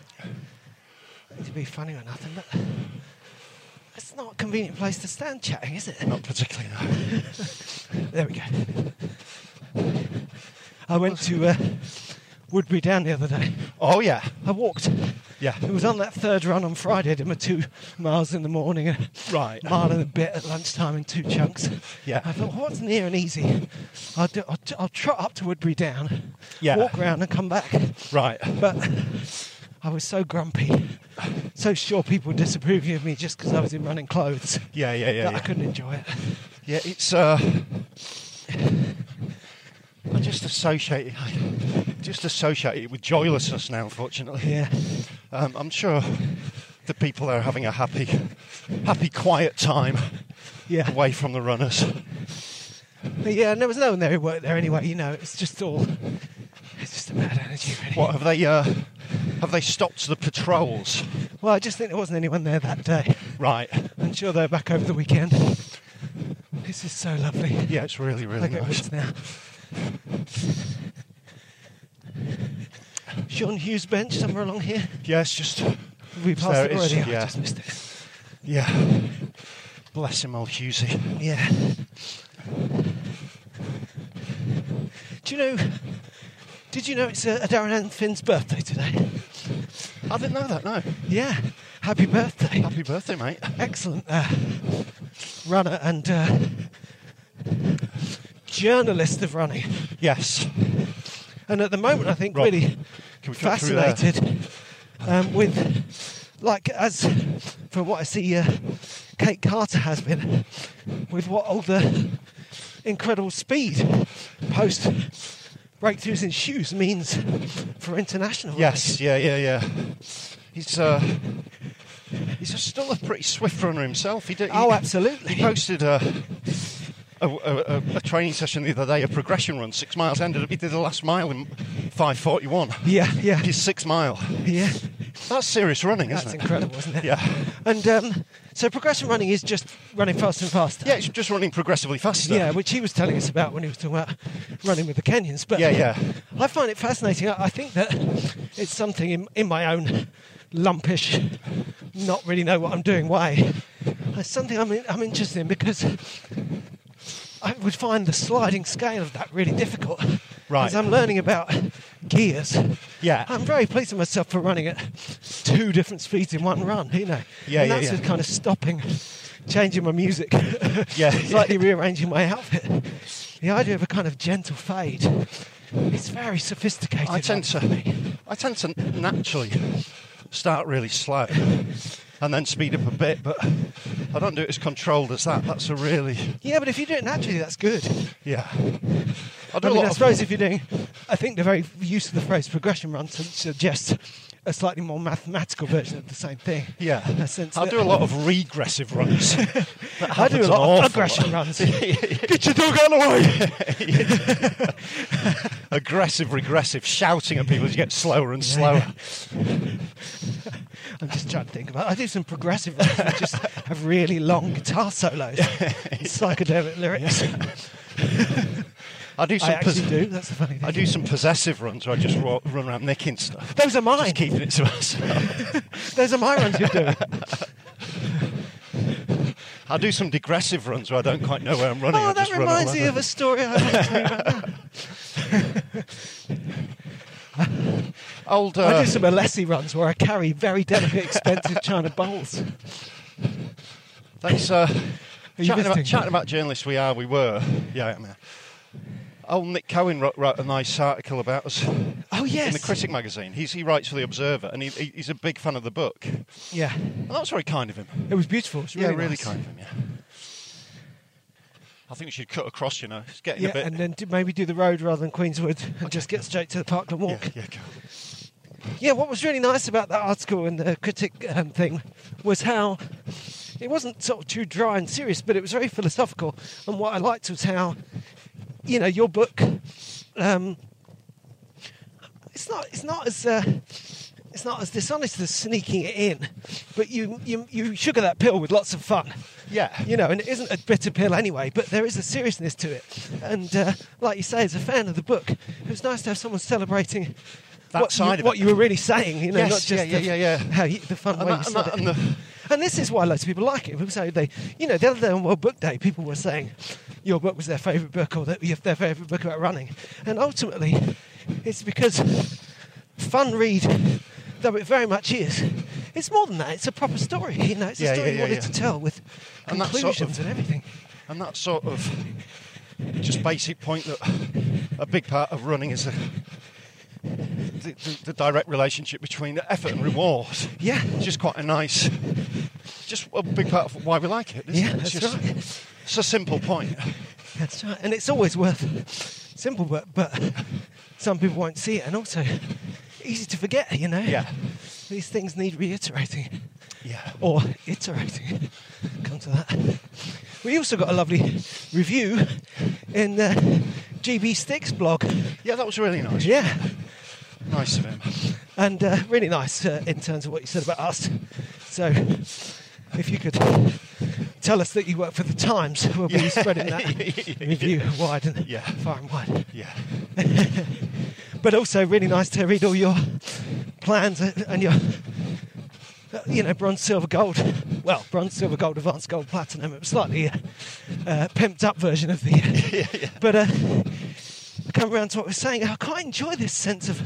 to be funny or nothing, but it's not a convenient place to stand chatting, is it? Not particularly, no. There we go. I went to Woodbury Down the other day. Oh, yeah. I walked. Yeah. It was on that third run on Friday. I did my 2 miles in the morning and a mile and a bit at lunchtime in 2 chunks. Yeah. I thought, what's near and easy? I'll trot up to Woodbury Down, Yeah. walk around and come back. Right. But I was so grumpy, so sure people were disapproving of me just because I was in running clothes. Yeah. That I couldn't enjoy it. Yeah, it's... I just associate it with joylessness now, unfortunately. Yeah. I'm sure the people there are having a happy, quiet time away from the runners. But yeah, and there was no one there who worked there anyway, it's just a bad energy, really. What, have they stopped the patrols? Well, I just think there wasn't anyone there that day. Right. I'm sure they're back over the weekend. This is so lovely. Yeah, it's really, really nice. Now. Sean Hughes bench somewhere along here. Yes, just... We passed it already. Yeah. I just missed it. Yeah. Bless him, old Hughesy. Yeah. Did you know it's Darren and Finn's birthday today? I didn't know that, no. Yeah. Happy birthday. Happy birthday, mate. Excellent runner and journalist of running. Yes. And at the moment, I think really fascinated with, as from what I see, Kate Carter has been, with what all the incredible speed post breakthroughs in shoes means for international Yes, yeah. He's still a pretty swift runner himself. Absolutely. He posted a training session the other day, a progression run, 6 miles. He did the last mile in 5:41. Yeah. His 6 mile. Yeah. That's serious running, isn't it? That's incredible, isn't it? Yeah. And so progression running is just running faster and faster. Yeah, it's just running progressively faster. Yeah, which he was telling us about when he was talking about running with the Kenyans. But yeah. I find it fascinating. I think that it's something in my own lumpish, not really know what I'm doing way. It's something I'm interested in because I would find the sliding scale of that really difficult. Right. As I'm learning about gears. Yeah. I'm very pleased with myself for running at 2 different speeds in one run, you know. Yeah, and that's just kind of stopping, changing my music, slightly rearranging my outfit. The idea of a kind of gentle fade is very sophisticated. I tend to naturally start really slow and then speed up a bit, but I don't do it as controlled as that. That's a really... Yeah, but if you do it naturally, that's good. Yeah. I suppose if you're doing... I think the very use of the phrase progression run suggests a slightly more mathematical version of the same thing. Yeah. I do a lot of regressive runs. I do a lot of aggression runs. Get your dog out of the way! Aggressive, regressive, shouting at people as you get slower and slower. I'm just trying to think about it. I do some progressive runs that just have really long guitar solos. Psychedelic lyrics. I do some that's the funny thing. I do some possessive runs where I just run around nicking stuff. Those are mine. Just keeping it to myself. Those are my runs you're doing. I do some digressive runs where I don't quite know where I'm running. Oh, that reminds me of a story I want to tell you about now. I do some Alessi runs where I carry very delicate, expensive china bowls. Thanks. Chatting about journalists we were. Yeah, I mean, old Nick Cohen wrote a nice article about us. Oh, yes. In the Critic magazine. He writes for The Observer, and he's a big fan of the book. Yeah. And that was very kind of him. It was beautiful. It was really nice. Kind of him, yeah. I think we should cut across, It's getting a bit... and then maybe do the road rather than Queenswood and just get straight to the Parkland Walk. Yeah, go. Yeah, what was really nice about that article and the Critic thing was how it wasn't sort of too dry and serious, but it was very philosophical. And what I liked was how, your book, it's not as dishonest as sneaking it in, but you sugar that pill with lots of fun. Yeah. And it isn't a bitter pill anyway, but there is a seriousness to it. And like you say, as a fan of the book, it was nice to have someone celebrating what you were really saying, yes, not just how the fun way you said it. And this is why loads of people like it. People say the other day on World Book Day, people were saying your book was their favourite book or their favourite book about running. And ultimately, it's because fun read, though it very much is, it's more than that. It's a proper story. It's a story you wanted to tell with conclusions and everything. And that sort of just basic point that a big part of running is the direct relationship between effort and reward. Yeah. It's just quite just a big part of why we like it, isn't it? That's right. It's a simple point. That's right. And it's always simple, but some people won't see it. And also, easy to forget, Yeah. These things need reiterating. Yeah. Or iterating. Come to that. We also got a lovely review in the GB Sticks blog. Yeah, that was really nice. Yeah. Nice of him. And really nice in terms of what you said about us. So, if you could tell us that you work for the Times, we'll be spreading that review wide and far and wide. Yeah. But also really nice to read all your plans and your, bronze, silver, gold. Well, bronze, silver, gold, advanced gold, platinum. It was slightly pimped up version of the... But I come around to what we're saying. I quite enjoy this sense of...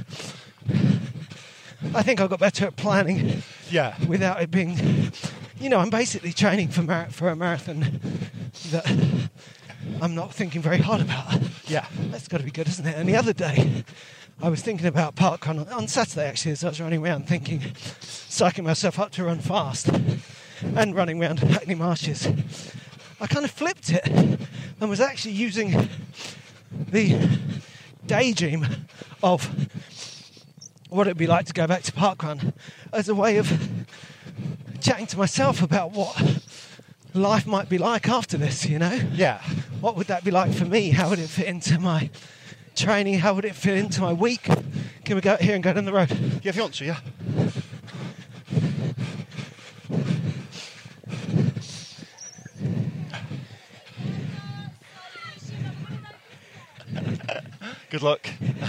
I think I got better at planning without it being... I'm basically training for a marathon that I'm not thinking very hard about. Yeah. That's got to be good, isn't it? And the other day, I was thinking about parkrun on Saturday, actually, as I was running around psyching myself up to run fast and running around Hackney Marshes. I kind of flipped it and was actually using the daydream of what it'd be like to go back to parkrun as a way of chatting to myself about what life might be like after this, you know? Yeah. What would that be like for me? How would it fit into my training? How would it fit into my week? Can we go out here and go down the road? Yeah, if you want to, yeah. Good luck.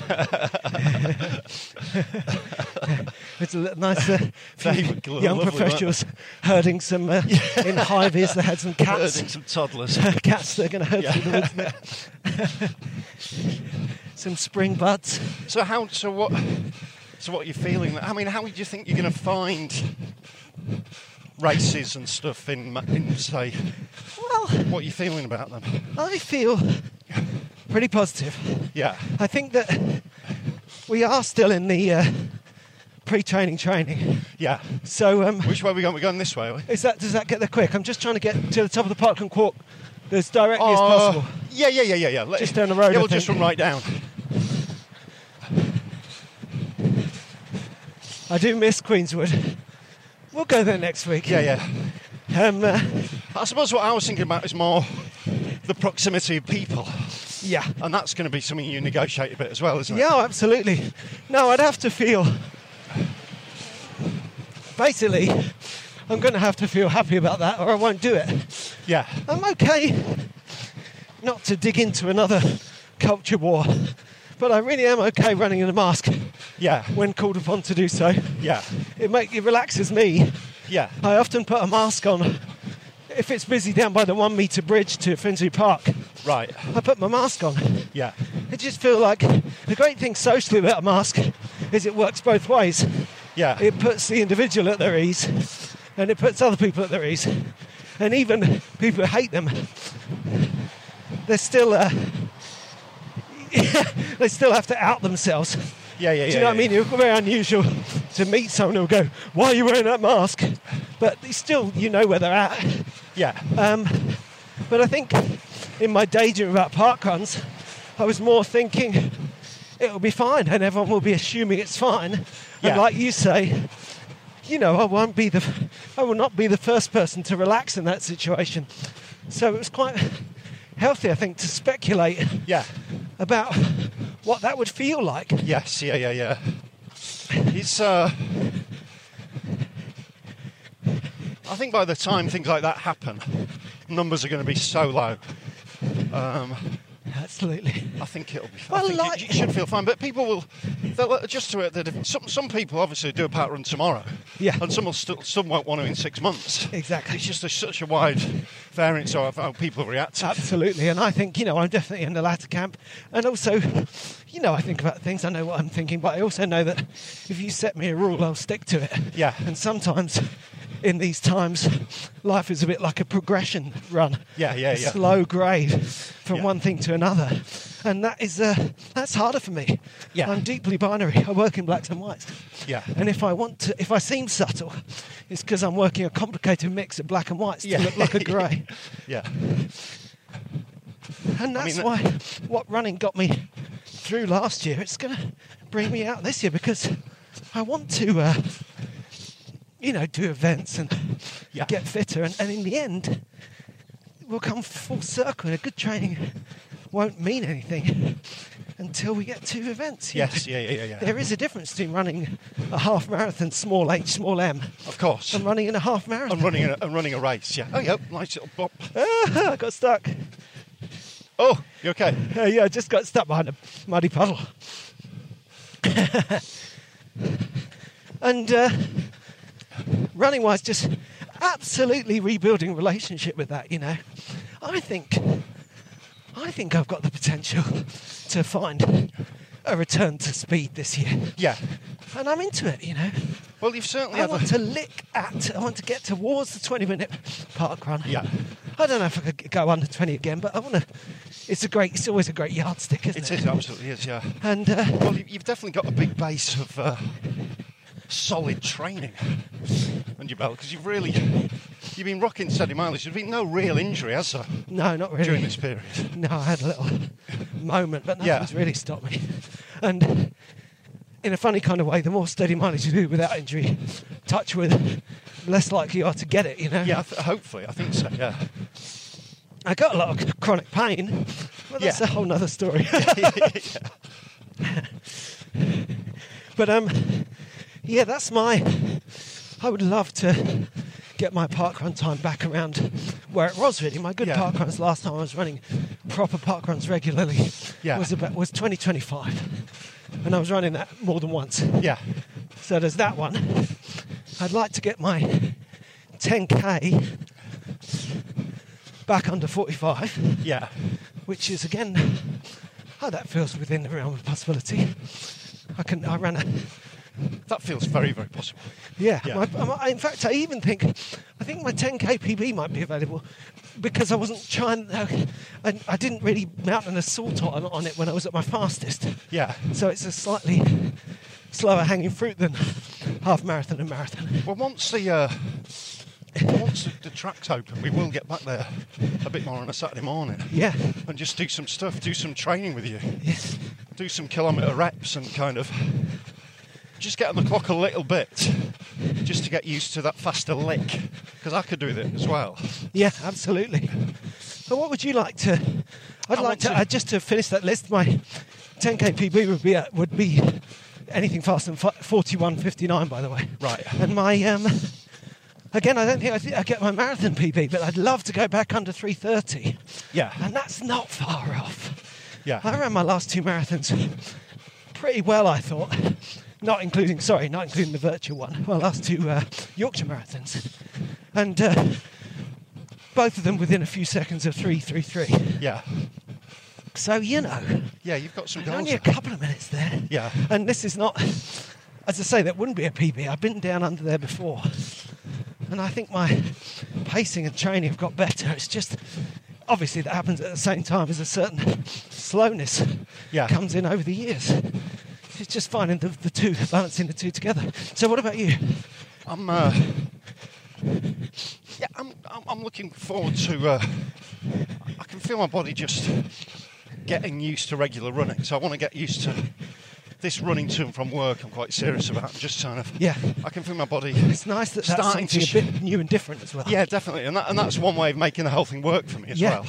It's a nice young professionals herding some in hives. They had some cats. Herding some toddlers. Cats that are going to herd through the woods. Some spring buds. So what are you feeling? I mean, how do you think you're going to find races and stuff in say? Well, what are you feeling about them? I feel pretty positive. Yeah. I think that we are still in the pre-training training. Yeah. So which way are we going? We're going this way, are we? Does that get there quick? I'm just trying to get to the top of the parkrun walk as directly as possible. Yeah. Just down the road. Yeah, we'll just run right down. I do miss Queenswood. We'll go there next week. Yeah. I suppose what I was thinking about is more the proximity of people. Yeah. And that's going to be something you negotiate a bit as well, isn't it? Yeah, absolutely. No, I'd have to feel... Basically, I'm going to have to feel happy about that or I won't do it. Yeah. I'm okay not to dig into another culture war, but I really am okay running in a mask. Yeah. When called upon to do so. Yeah. It relaxes me. Yeah. I often put a mask on if it's busy down by the 1 metre bridge to Finsbury Park. Right. I put my mask on. Yeah. I just feel like the great thing socially about a mask is it works both ways. Yeah. It puts the individual at their ease and it puts other people at their ease. And even people who hate them, they're still they still have to out themselves. Yeah. Do you know what I mean? It's very unusual to meet someone who'll go, "Why are you wearing that mask?" But still, you know where they're at. Yeah. But I think in my daydream about parkruns, I was more thinking it'll be fine and everyone will be assuming it's fine. Yeah. And like you say, you know, I will not be the first person to relax in that situation. So it was quite healthy, I think, to speculate about what that would feel like. Yes, yeah. It's I think by the time things like that happen, numbers are going to be so low. Absolutely. I think it'll be fine. Well, you should feel fine, but people they'll adjust to it. Some people obviously do a parkrun tomorrow, and some won't want to in 6 months. Exactly. It's just such a wide variance of how people react. Absolutely, and I think, I'm definitely in the latter camp, and also, I think about things. I know what I'm thinking, but I also know that if you set me a rule, I'll stick to it. Yeah. And sometimes in these times, life is a bit like a progression run. Yeah. Slow grade from one thing to another. And that is that's harder for me. Yeah. I'm deeply binary. I work in blacks and whites. Yeah. And if I seem subtle, it's because I'm working a complicated mix of black and whites to look like a grey. Yeah. And that's why what running got me through last year, it's going to bring me out this year, because I want to do events and get fitter, and in the end we'll come full circle, and a good training won't mean anything until we get to events. Yes, yeah. There is a difference between running a half marathon, small H, small M, of course, and running in a half marathon. And running a race, yeah. Oh, yeah, nice little bop. I got stuck. Oh, you okay? Yeah, I just got stuck behind a muddy puddle. And running-wise, just absolutely rebuilding relationship with that, I think I've got the potential to find a return to speed this year. Yeah. And I'm into it, Well, you've certainly I want to get towards the 20-minute park run. Yeah. I don't know if I could go under 20 again, but I want to. It's always a great yardstick, isn't it? It absolutely is, yeah. And well, you've definitely got a big base of solid training under your belt, because you've been rocking steady mileage. There's been no real injury, has there? No, not really. During this period? No, I had a little moment, but nothing's really stopped me. And in a funny kind of way, the more steady mileage you do without injury, touch wood, the less likely you are to get it, you know? Yeah, hopefully, I think so, yeah. I got a lot of chronic pain, but that's a whole other story. But, that's I would love to get my parkrun time back around where it was, really. My good parkruns last time I was running proper parkruns regularly was 2025. And I was running that more than once. Yeah. So there's that one. I'd like to get my 10K back under 45. Yeah. Which is, again, that feels within the realm of possibility. I ran a... That feels very, very possible. Yeah. In fact, I think my 10K PB might be available because I wasn't trying... I didn't really mount an assault on it when I was at my fastest. Yeah. So it's a slightly slower hanging fruit than half marathon and marathon. Well, once the track's open, we will get back there a bit more on a Saturday morning. Yeah. And just do some stuff, do some training with you. Yes. Do some kilometre reps and kind of just get on the clock a little bit just to get used to that faster lick, because I could do that as well. Yeah, absolutely. But what would you like to... I'd like to just to finish that list, my 10K PB would be anything faster than 41:59, by the way. Right. And my... Again, I don't think I get my marathon PB, but I'd love to go back under 3:30. Yeah. And that's not far off. Yeah. I ran my last two marathons pretty well, I thought. Not including the virtual one. My last two Yorkshire marathons. And both of them within a few seconds of 3:33. Yeah. So, you know. Yeah, you've got some goals. Only a couple of minutes there. Yeah. And this is not... As I say, that wouldn't be a PB. I've been down under there before. And I think my pacing and training have got better. It's just... Obviously, that happens at the same time as a certain slowness comes in over the years. It's just finding the two, balancing the two together. So what about you? I'm looking forward to... I can feel my body just getting used to regular running. So I want to get used to this running to and from work. I'm quite serious about. Just kind of... Yeah. I can feel my body... It's nice that that's something a bit new and different as well. Yeah, definitely. And that's one way of making the whole thing work for me as well.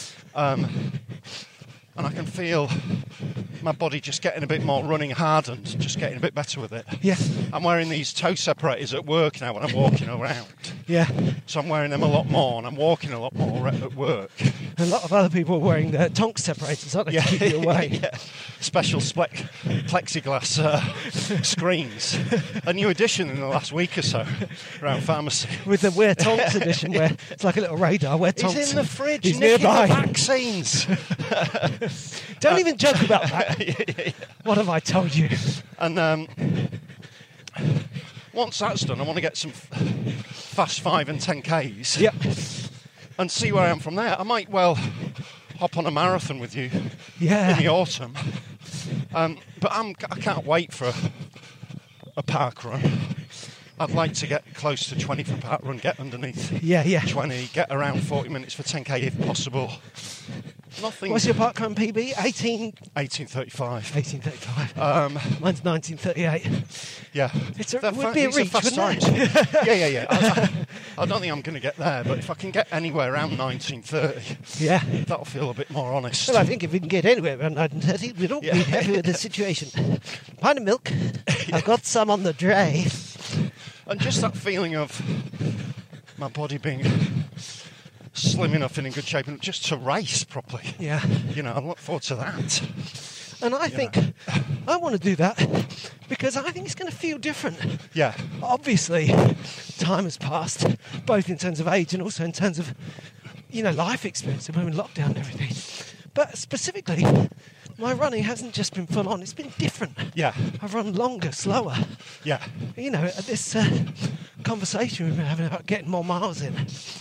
And I can feel my body just getting a bit more running hardened, just getting a bit better with it. Yeah. I'm wearing these toe separators at work now when I'm walking around. Yeah. So I'm wearing them a lot more, and I'm walking a lot more at work. A lot of other people are wearing their tonk separators, aren't they, to keep you away? Yeah. Special plexiglass screens. A new addition in the last week or so around pharmacy. With the Wear Tonks edition, where it's like a little radar. Wear Tonks. He's in the fridge, he's nearby. The vaccines. Don't even joke about that. What have I told you? And once that's done, I want to get some fast 5 and 10Ks. Yep. And see where I am from there. I might well hop on a marathon with you in the autumn. But I can't wait for a park run. I'd like to get close to 20 for a park run, get underneath 20, get around 40 minutes for 10K if possible. Nothing. What's your park run PB? 18:35. 18:35. Mine's 19:38. Yeah. It would be a reach, wouldn't it? Yeah. I don't think I'm going to get there, but if I can get anywhere around 19:30, that'll feel a bit more honest. Well, I think if we can get anywhere around 19:30, we'd all be happy with the situation. Pint of milk. I've got some on the tray. And just that feeling of my body being slim enough and in good shape and just to race properly. Yeah. You know, I look forward to that. And I think I want to do that because I think it's going to feel different. Yeah. Obviously, time has passed, both in terms of age and also in terms of, life experience. We're in lockdown and everything. But specifically, my running hasn't just been full on, it's been different. Yeah. I've run longer, slower. Yeah. This conversation we've been having about getting more miles in,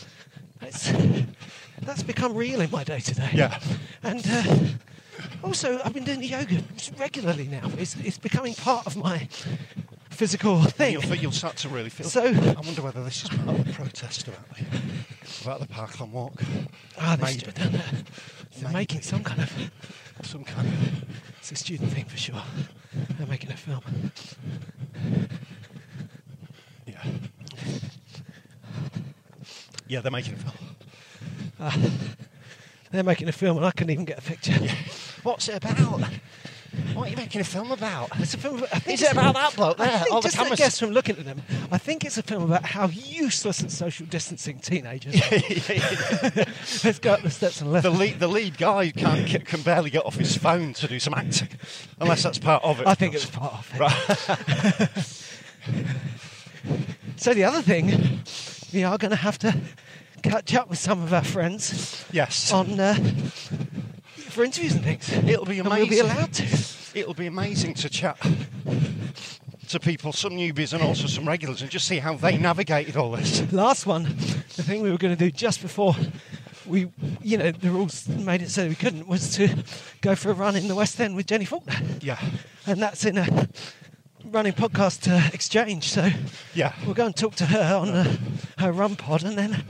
that's become real in my day-to-day. Yeah. And also, I've been doing yoga regularly now. It's becoming part of my physical thing. You'll start to really feel. So I wonder whether this is part of the protest about the Parkland Walk. They're making some kind of. It's a student thing for sure. They're making a film. Yeah. Yeah, they're making a film. They're making a film, and I couldn't even get a picture. Yeah. What's it about? What are you making a film about? It's a film. Is it about that bloke there? I think, the just I guess from looking at them, I think it's a film about how useless and social distancing teenagers are. Let's go up the steps and left. The lead guy can barely get off his phone to do some acting, unless that's part of it. I think it was part of it. Right. So the other thing, we are going to have to catch up with some of our friends. Yes. On for interviews and things. It'll be amazing. And we'll be allowed to. It'll be amazing to chat to people, some newbies and also some regulars, and just see how they navigated all this. Last one, the thing we were going to do just before we, the rules made it so we couldn't, was to go for a run in the West End with Jenny Faulkner. Yeah. And that's in a running podcast exchange. So yeah, we'll go and talk to her on her run pod, and then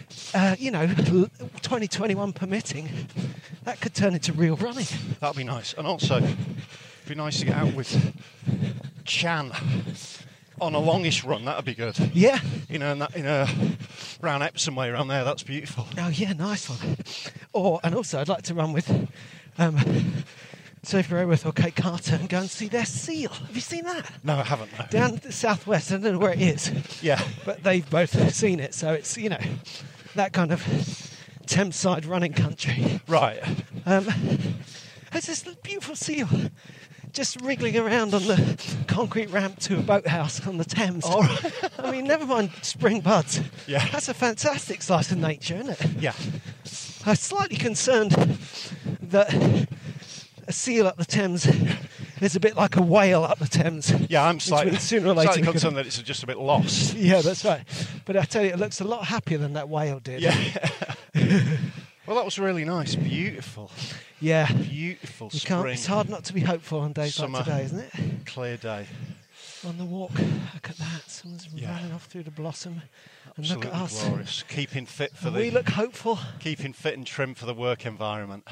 2021 permitting, that could turn into real running. That'd be nice. And also, it'd be nice to get out with Chan on a longish run. That'd be good. Yeah. Around Epsom way around there. That's beautiful. Oh yeah, nice one. And also, I'd like to run with Sophie Rayworth or Kate Carter and go and see their seal. Have you seen that? No, I haven't. No. Down the southwest. I don't know where it is. Yeah. But they've both seen it, so it's that kind of Thameside running country. Right. There's this beautiful seal just wriggling around on the concrete ramp to a boathouse on the Thames. All right. I mean, never mind spring buds. Yeah. That's a fantastic slice of nature, isn't it? Yeah. I'm slightly concerned that a seal up the Thames is a bit like a whale up the Thames. Yeah, I'm slightly concerned that it's just a bit lost. Yeah, that's right. But I tell you, it looks a lot happier than that whale did. Yeah. Well, that was really nice. Beautiful. Yeah. Beautiful spring. It's hard not to be hopeful on days like today, isn't it? Clear day. On the walk, look at that. Someone's running off through the blossom. And Absolutely look at us. Glorious. Keeping fit for we look hopeful. Keeping fit and trim for the work environment.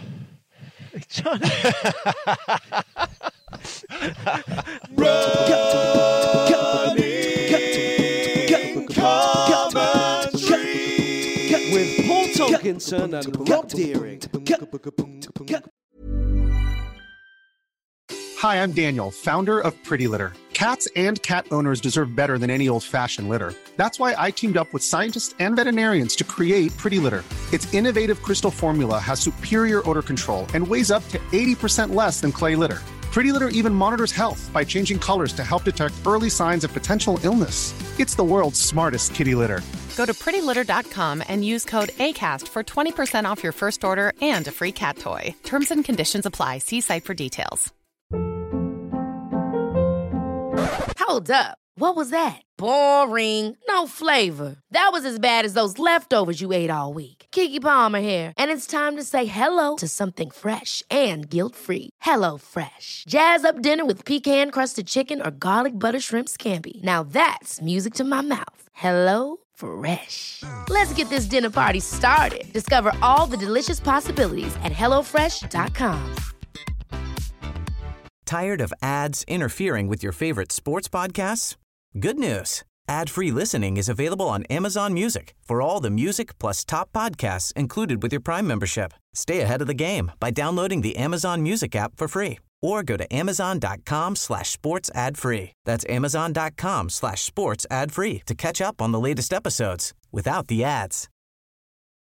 With Paul Tomkinson and Rob Deering. Hi, I'm Daniel, founder of Pretty Litter. Cats and cat owners deserve better than any old-fashioned litter. That's why I teamed up with scientists and veterinarians to create Pretty Litter. Its innovative crystal formula has superior odor control and weighs up to 80% less than clay litter. Pretty Litter even monitors health by changing colors to help detect early signs of potential illness. It's the world's smartest kitty litter. Go to prettylitter.com and use code ACAST for 20% off your first order and a free cat toy. Terms and conditions apply. See site for details. Hold up. What was that? Boring. No flavor. That was as bad as those leftovers you ate all week. Keke Palmer here, and it's time to say hello to something fresh and guilt-free. Hello Fresh. Jazz up dinner with pecan-crusted chicken or garlic butter shrimp scampi. Now that's music to my mouth. Hello Fresh. Let's get this dinner party started. Discover all the delicious possibilities at HelloFresh.com. Tired of ads interfering with your favorite sports podcasts? Good news. Ad-free listening is available on Amazon Music for all the music plus top podcasts included with your Prime membership. Stay ahead of the game by downloading the Amazon Music app for free or go to amazon.com/sports ad free. That's amazon.com/sports ad free to catch up on the latest episodes without the ads.